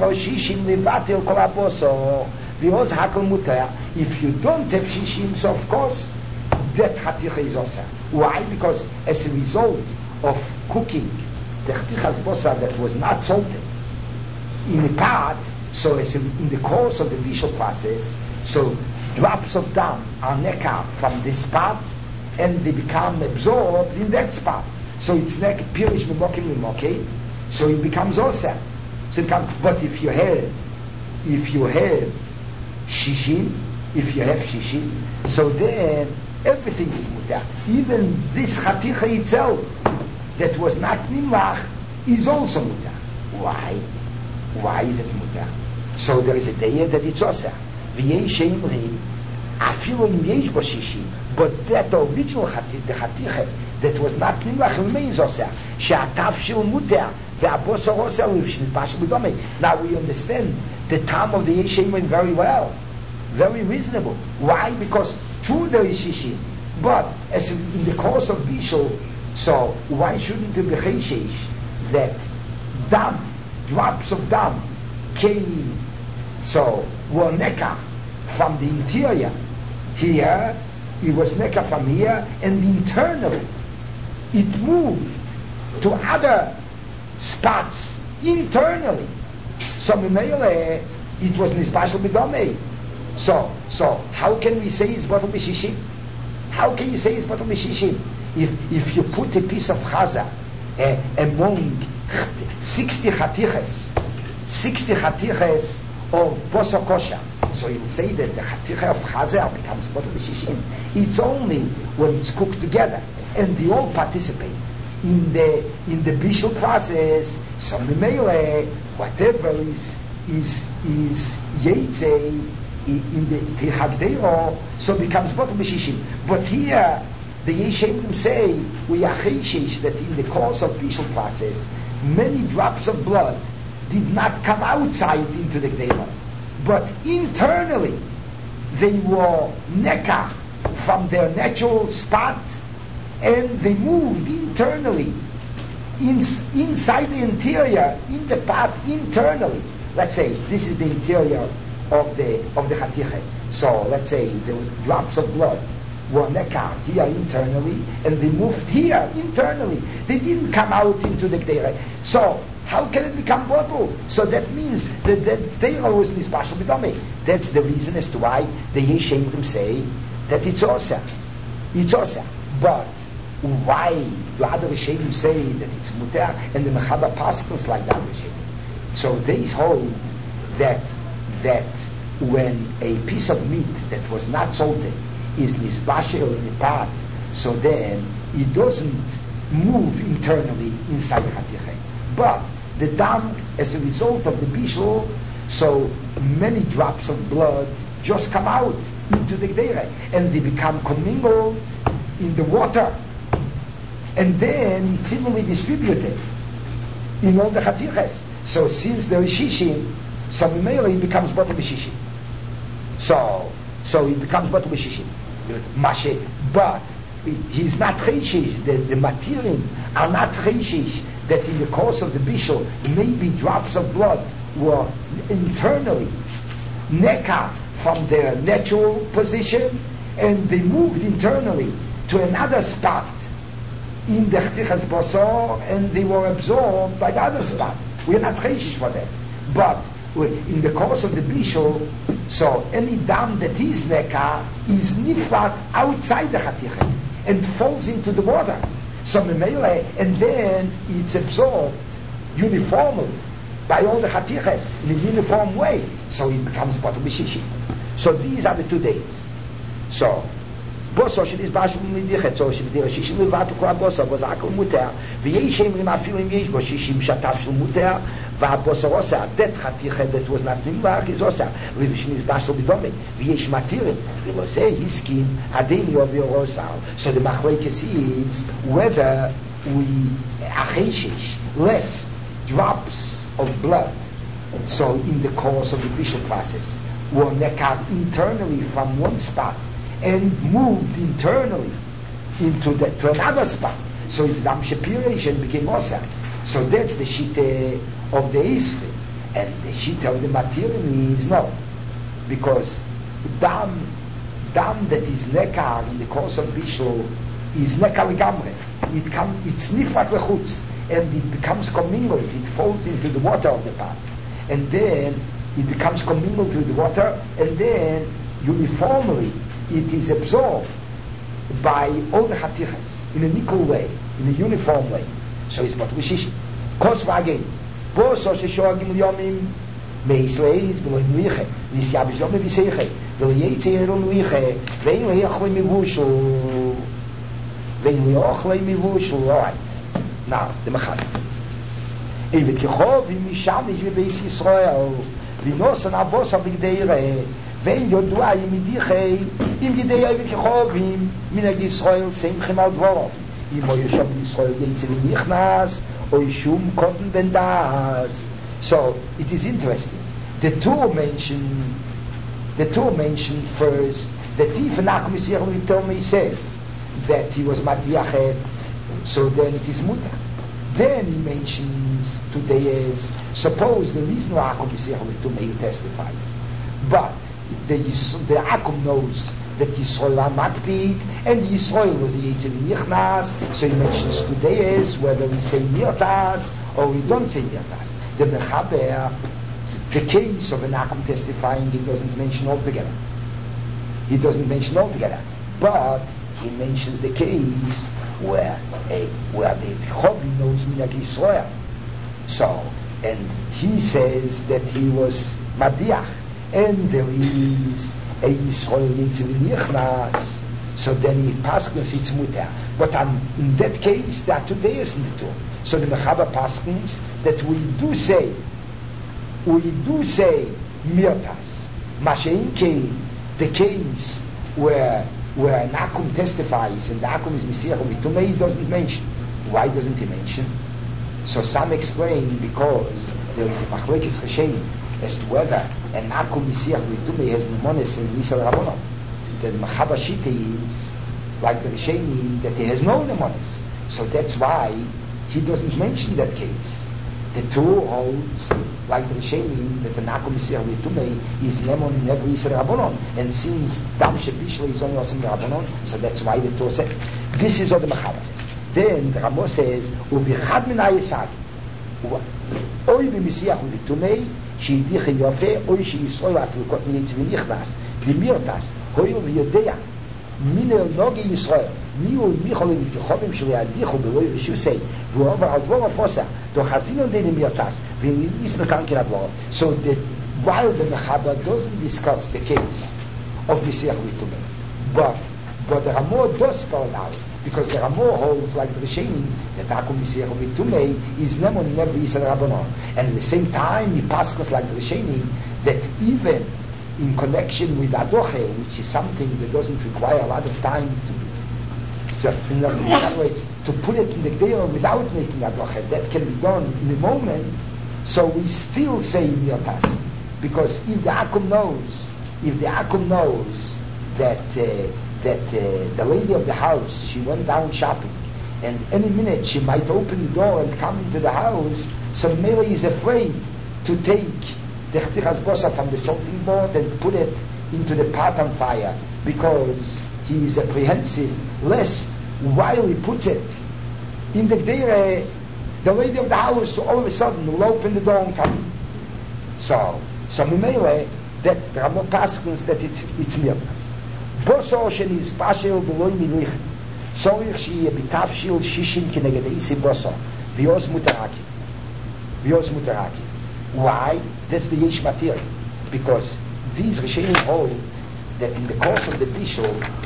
don't have shishim, so of course that chaticha is also. Why? Because as a result of cooking the chatichas bosa that was not salted in a pot, so as a, in the course of the visual process, so drops of dam are nekar from this pot and they become absorbed in that spot. So it's nek pirish memokim memokim, so it becomes osam. So it becomes, but if you have, if you have shishim, if you have shishim, so then everything is mutar. Even this chaticha itself that was not nimlach is also mutar. Why? Why is it mutar? So there is a day that it's osam. V'yesh sheimri afilu im yesh bo shishim, but that original chaticha, the chaticha that was not nimlach remains osam. She'atav shil mutar. Now we understand the time of the Yeshayim very well, very reasonable. Why? Because true there is shishim, but as in the course of bishul, so why shouldn't it be cheshish that dam, drops of dam came, so were neka from the interior here, it was neka from here, and internally it moved to other spots internally. So Mimele, it was Nizbashal B'domei. So, so how can we say it's bottle b'shishim? How can you say it's bottle b'shishim? If if you put a piece of chaza uh, among sixty chatiches, sixty chatiches of boso kosher, so you'll say that the chaticha of chaza becomes bottle b'shishim. It's only when it's cooked together and they all participate in the in the bishul process. So Mimele, whatever is is is yetze in the Tehagdero, so becomes bottom b'shishim. But here the Yeshayim say we are cheshish that in the course of bishul process many drops of blood did not come outside into the Gdela, but internally they were nekah from their natural spot, and they moved internally, in, inside the interior, in the pot internally. Let's say this is the interior of the of the chatiche. So let's say the drops of blood were nekar here internally, and they moved here internally. They didn't come out into the gdera. So how can it become bottle? So that means that the gdera was nispashal b'domei. That's the reason as to why the Yeshayim say that it's osa. It's osa. But why the other Rishonim say that it's mutar and the Mechaber Paschals like that Rishonim? So they hold that that when a piece of meat that was not salted is nisbashel in the pot, so then it doesn't move internally inside the chatiche. But the dam, as a result of the bishul, so many drops of blood just come out into the gdera and they become commingled in the water. And then it's evenly distributed in all the chatiches. So since there is shishim, so Mimele it becomes bottom shishim. So, so it becomes bottom shishim. Mashe, but he's not cheshish. The, the material are not cheshish that in the course of the bishul maybe drops of blood were internally nekah from their natural position and they moved internally to another spot in the chtichas basar and they were absorbed by the other spot. We are not cheshish for that. But in the course of the bishul, so any dam that is nekah is niflat outside the chaticha and falls into the water. So memele, and then it's absorbed uniformly by all the chatichas in a uniform way. So it becomes bottom b'shishim. So these are the two days. So בוסו שנזבש ומדיחת, so שבדיר שישים לבד וכל הבוסו, בו זה הכל מותר, ויש אמרים אפילו אם יש בו שישים שטף של מותר, והבוסו עושה, דת חתיכה, that was not נמלך, is עושה, ושנזבש לו בדומה, ויש מתירים, ולא זה הסכים, הדני או ויורוסל, so the machlekes is, whether we, אחרי שיש, less drops of blood, so in the course of the bishul process, were nekar internally from one spot, and moved internally into the, to another spot. So it's Dam Shapiration became Osa. So that's the Shita of the Isri. And the Shita of the Material is no. Because Dam, Dam that is Nekar in the course of Bishul is Nekar Gamre. It come, it's Nifrat Lechutz. And it becomes commingled. It falls into the water of the pot. And then it becomes commingled with the water. And then uniformly it is absorbed by all the chatichas in an equal way, in a uniform way. So it's what we see. Kos v'agin. Bo so sheshogim liyomim meisleis v'lo imliche v'isya b'shom v'iseiche v'lo yetzer imliche v'in lo yachloi mivushul v'in lo yachloi mivushul. All right. Now, the Machal. Evet Yechov v'mishamish v'beis Yisrael v'nosan abosa b'gdeire ואין יודוע אם ידיחי אם ידי אבק יחובים מנהג ישראל שמחים על דברו אם הוא יושב בישראל יצא ונכנס או ישום קוטן בן דאז. So it is interesting, the two mentioned the two mentioned first that even Akum Yisrael Tomei says that he was Madiachet, so then it is Muta. Then he mentions today as suppose the reason why Akum Yisrael Tomei testifies, but the the Akum knows that Yisrael Makpid and Yisrael was the Yetzer Nichnas, so he mentions today is whether we say Mirtas or we don't say Mirtas. The Mechaber, the case of an Akum testifying, he doesn't mention altogether. He doesn't mention altogether, but he mentions the case where a where the Chobi knows Minhag Yisrael. So, and he says that he was Madiach. And there is a Yisrael Yetzer Nichnas, so then he paskins it's muter. But um, in that case, there are two days in the two. So the Mechaber paskins that we do say, we do say mirtas. Mashein came the case where where an Akum testifies and the Akum is Messiah Vitumei, he doesn't mention. Why doesn't he mention? So some explain because there is a machlekes Rishonim as to whether an Akum Messiah Vitumei has Nimones in Yisrael Rabbanon. The Mechaber Shita is like the Rishonim that he has no Nimones. So that's why he doesn't mention that case. The two holds like the Rishonim that an Akum Messiah Vitumei is Nemon in every Yisrael Rabbanon. And since Dam Shebishla is only Osim Rabbanon, so that's why the two said. This is what the Mechaber says. Then the Ramo says, Ubichad min ha'yesag. Oy b'Messiah Vitumei שידיח יפה או שישראל אפילו יצא ונכנס למירתס הויל ויודע מן נוגי ישראל מי הוא מיכולים וכחובים שלו ידיחו בלא ישוסי והוא עובר על דבור הפוסה דוחזינו די למירתס ונניס מקנקן הדבור. So that while the Mechaber doesn't discuss the case of Messiah Vitumei, but but the Ramah does spell it out, because the Ramah holds like the Rishonim that Akum Messiah Vitumei is Nemon in every Yisrael Rabbanon, and at the same time he passes like the Rishonim that even in connection with Adoche, which is something that doesn't require a lot of time to so in other words, to put it in the Gdeira without making Adoche, that can be done in a moment, so we still say Mirtas, because if the Akum knows if the Akum knows that uh, that uh, the lady of the house, she went down shopping, and any minute she might open the door and come into the house, so Mele is afraid to take the chtichas bosa from the salting board and put it into the pot on fire, because he is apprehensive lest while he puts it in the gdeira, the lady of the house all of a sudden will open the door and come in. So, so Mele, that the Ramo paskins that it's it's mirtas. בוסו שנזבשל בלוי מליך צורך שיהיה בתבשיל שישים כנגד איסי בוסו ויוז מותרקי ויוז מותרקי. Why? That's the Yesh material, because these Rishonim hold that in the course of the bishul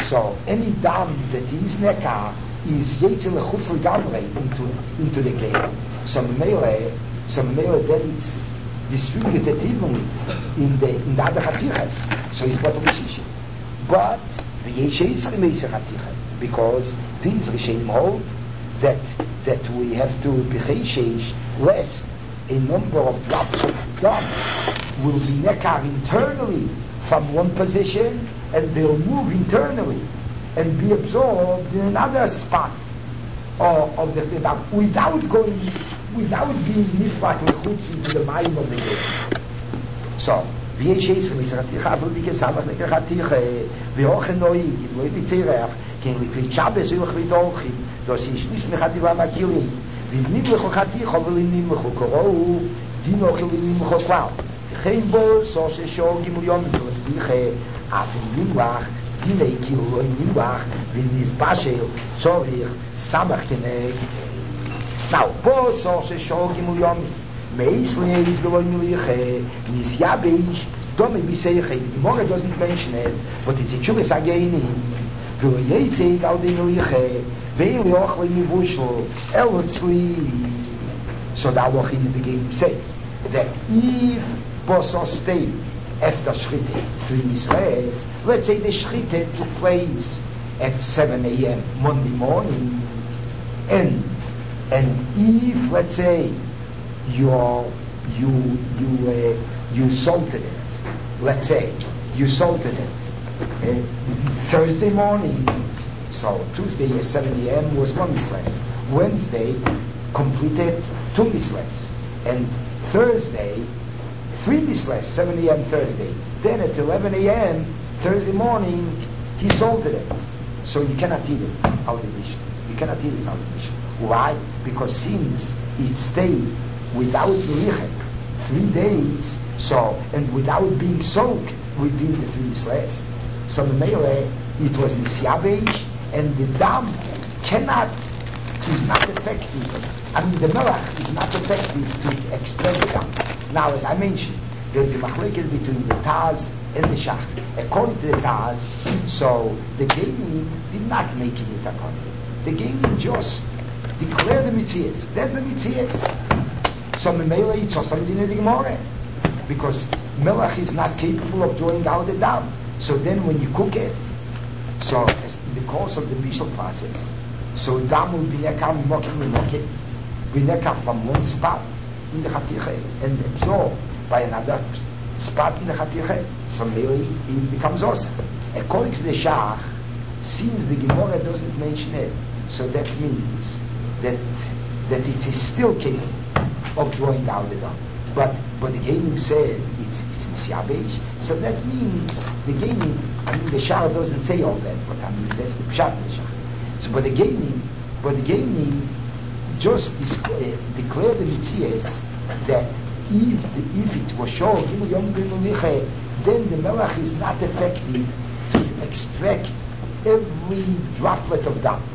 So any dam that is nekar is yetzel lechutz legamrei into into the clay. So mele, so mele then it's distributed evenly in the in the other hatichas. So it's bottom shishi. But the yeshes remeisa haticha, because these risheim hold that that we have to b'cheishesh lest a number of drops of dam will be nekar internally from one position, and they'll move internally and be absorbed in another spot of, of the dam without going, without being nifrat lechutz into the mayim of the game. So, ויש עשרים ישרתיך, אבל בגזמך נקרחתיך, ואוכן נוי, גדלוי בצרח, כן לקרית שבס ולכרית אורחים, דוס ישניס מחתיבה מהכילים, ולנים לכו חתיך, ולנים לכו קוראו, דין אוכל ולנים לכו כלל. וכן בו, סוס שור גימול יום, ולכתיך, אף נמלח, דיני כאילו לא נמלח, ונזבשל, צורך, סמך כנג. Now, בו, סוס שור גימול יום, Meis leis below miliche, nis yabish, dome biseiche. The Gemara doesn't mention it, but it's a chuvas again. V'lo yitzig al di miliche, ve'il yochle mivushlo, elotzli. So the halach is the game say that if boso stay after shchite three misleis, let's say the shchite took place at seven a.m. Monday morning, and and if let's say you you you uh, you salted it. Let's say you salted it uh, Thursday morning. So Tuesday at seven a.m. was one misles. Wednesday completed two misles, and Thursday three misles. seven a.m. Thursday. Then at eleven a.m. Thursday morning he salted it. So you cannot eat it out of the dish. You cannot eat it out of the dish. Why? Because since it stayed without lichet three days, so and without being soaked within the three sleds, so the mele it was nisyabesh, and the dam cannot is not effective. I mean the melach is not effective to extract the dam. Now, as I mentioned, there is a machlekes between the Taz and the Shach. According to the Taz, so the Geini did not make it a koneh. The Geini just declared the mitzias. That's the mitzias. So Memela it's also something in the Gemara, because melach is not capable of drawing out the dam. So then when you cook it, so as in the course of the bishul process, so dam will be nekar mokim mokim, be nekar from one spot in the chatiche and absorbed by another spot in the chatiche. So Memela it becomes awesome. According to the Shach, since the Gemara doesn't mention it, so that means that that it is still capable of drawing out the dam. But but the Genim said it's it's nisyabesh, so that means the Genim, I mean the Shah doesn't say all that, but I mean that's the pshat of the Shah. So but the Genim, but the Genim just dis- uh, declared the mitzias that if the, if it was shor gimul yom gimul niche, then the melach is not effective to extract every droplet of dam.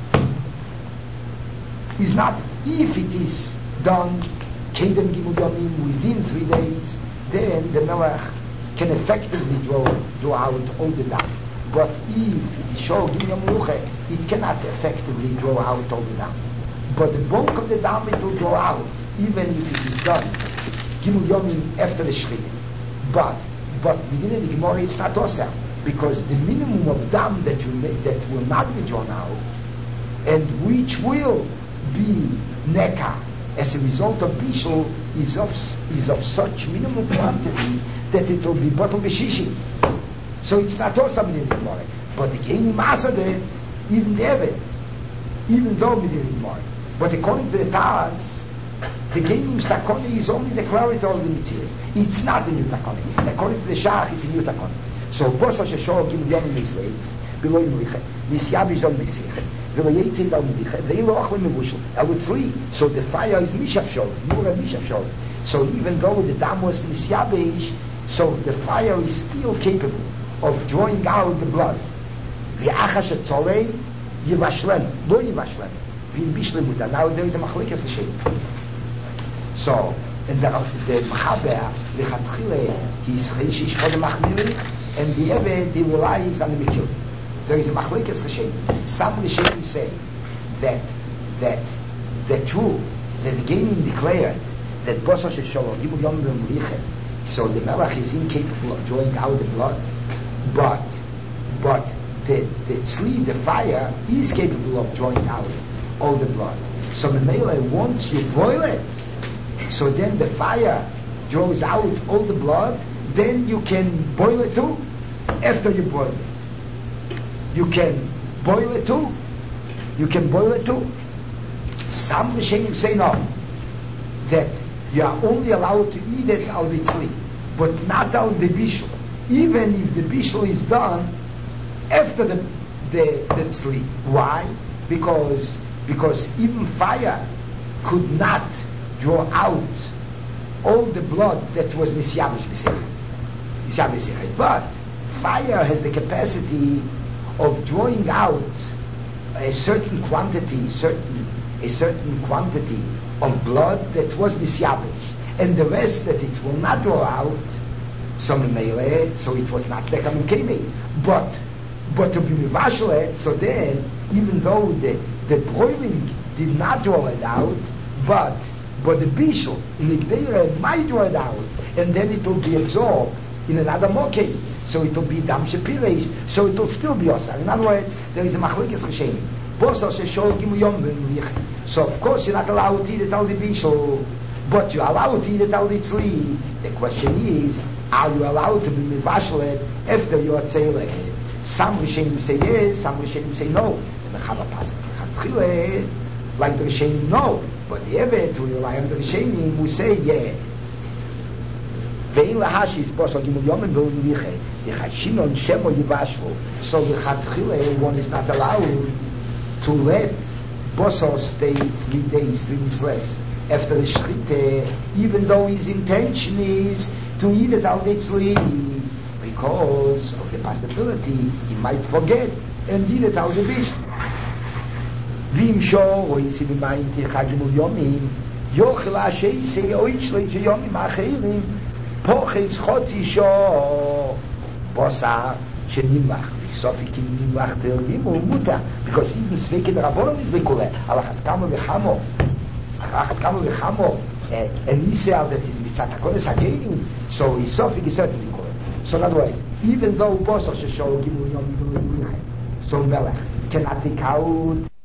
Is not. If it is done kedem gimul yomim within three days, then the melech can effectively draw draw out all the dam. But if it is shor gimul yom luche, it cannot effectively draw out all the dam. But the bulk of the dam it will draw out, even if it is done gimul yomim after the shchita. But but within the Gemara it's not osam, because the minimum of dam that will make, that will not be drawn out, and which will be nekar as a result of bishul is of is of such minimum quantity that it will be bottle b'shishi. So it's not also in the Gemara, but the Geini Masad it, even the Evet, even though we did Gemara. But according to the Taz, the Geini Takoni is only the clarity of the Mitzias. It's not a new Takoni. According to the Shach, it's a new Takoni. So Bosa Sheshor Gim Yom Misleis, below Miliche, Nisyabish on Misichet. So the fire is mishafshol, Mura mishafshol. So even though the dam was nisyabesh, so the fire is still capable of drawing out the blood. V'achash etzolei yivashlem, lo yivashlem, v'im now there is a machlekes l'shem. So and the the Mechaber lechatchile he's cheishish for the machmiri, and the Eved he relies on the mikil. there is a machlekes Rishonim. Some Rishonim say that that the true that the Genim declared that Bosar Shesholom Gimul Yom B'Mlichet, so the Melech is incapable of drawing out the blood, but but the the tzli, the fire, is capable of drawing out all the blood. So Memele, once you boil it, so then the fire draws out all the blood, then you can boil it too. After you boil it, you can boil it too. You can boil it too. Some Rishonim say no, that you are only allowed to eat it al vitzli, but not al the bishul. Even if the bishul is done after the the, the tzli. Why? Because because even fire could not draw out all the blood that was nisyavish b'seichel. But fire has the capacity of drawing out a certain quantity, certain a certain quantity of blood that was nisyavish, and the rest that it will not draw out, some melee, so it was not becoming kemi. But but to be mivashlet, so then even though the the boiling did not draw it out, but but the bishul in the might draw it out, and then it will be absorbed in another moke, so it will be dam shepirish, so it will still be osar. In other words, there is a machlekes Rishonim. Bosar sheshol gimu yom b'mlichet. So of course you're not allowed to eat it al the bishul, but you're allowed to eat it al the tzli. The question is, are you allowed to be mivashlet after your tzeilet? Some Rishonim say yes, some Rishonim say no. And the Chava pasuk lechatchile, like the Rishonim no, but the Evet who rely on the Rishonim who say yes. Ve'in lahashi is bosar gimul yom b'mlichet. The chashinon shemo yivashlo. So the lechatchile, one is not allowed to let bosar stay three days, three weeks less after the shchite, even though his intention is to eat it al vitzli, because of the possibility he might forget and eat it al the bish. Vim sho or yisi b'mayim tichagimul yomim yochel ashe say oich shloish yomim acherim poches chotzi sho bosar shenimlach sofik nimlach tergimul muta, because even sveke the rabbanon is likule alachas kamo v'chamo alachas kamo v'chamo and Yisrael that is mitzat hakodesh hagenim, so his sofik is certainly likule. So in other words, even though Bosar Sheshol Gimul Yom B'Mlichet, so Melech cannot take out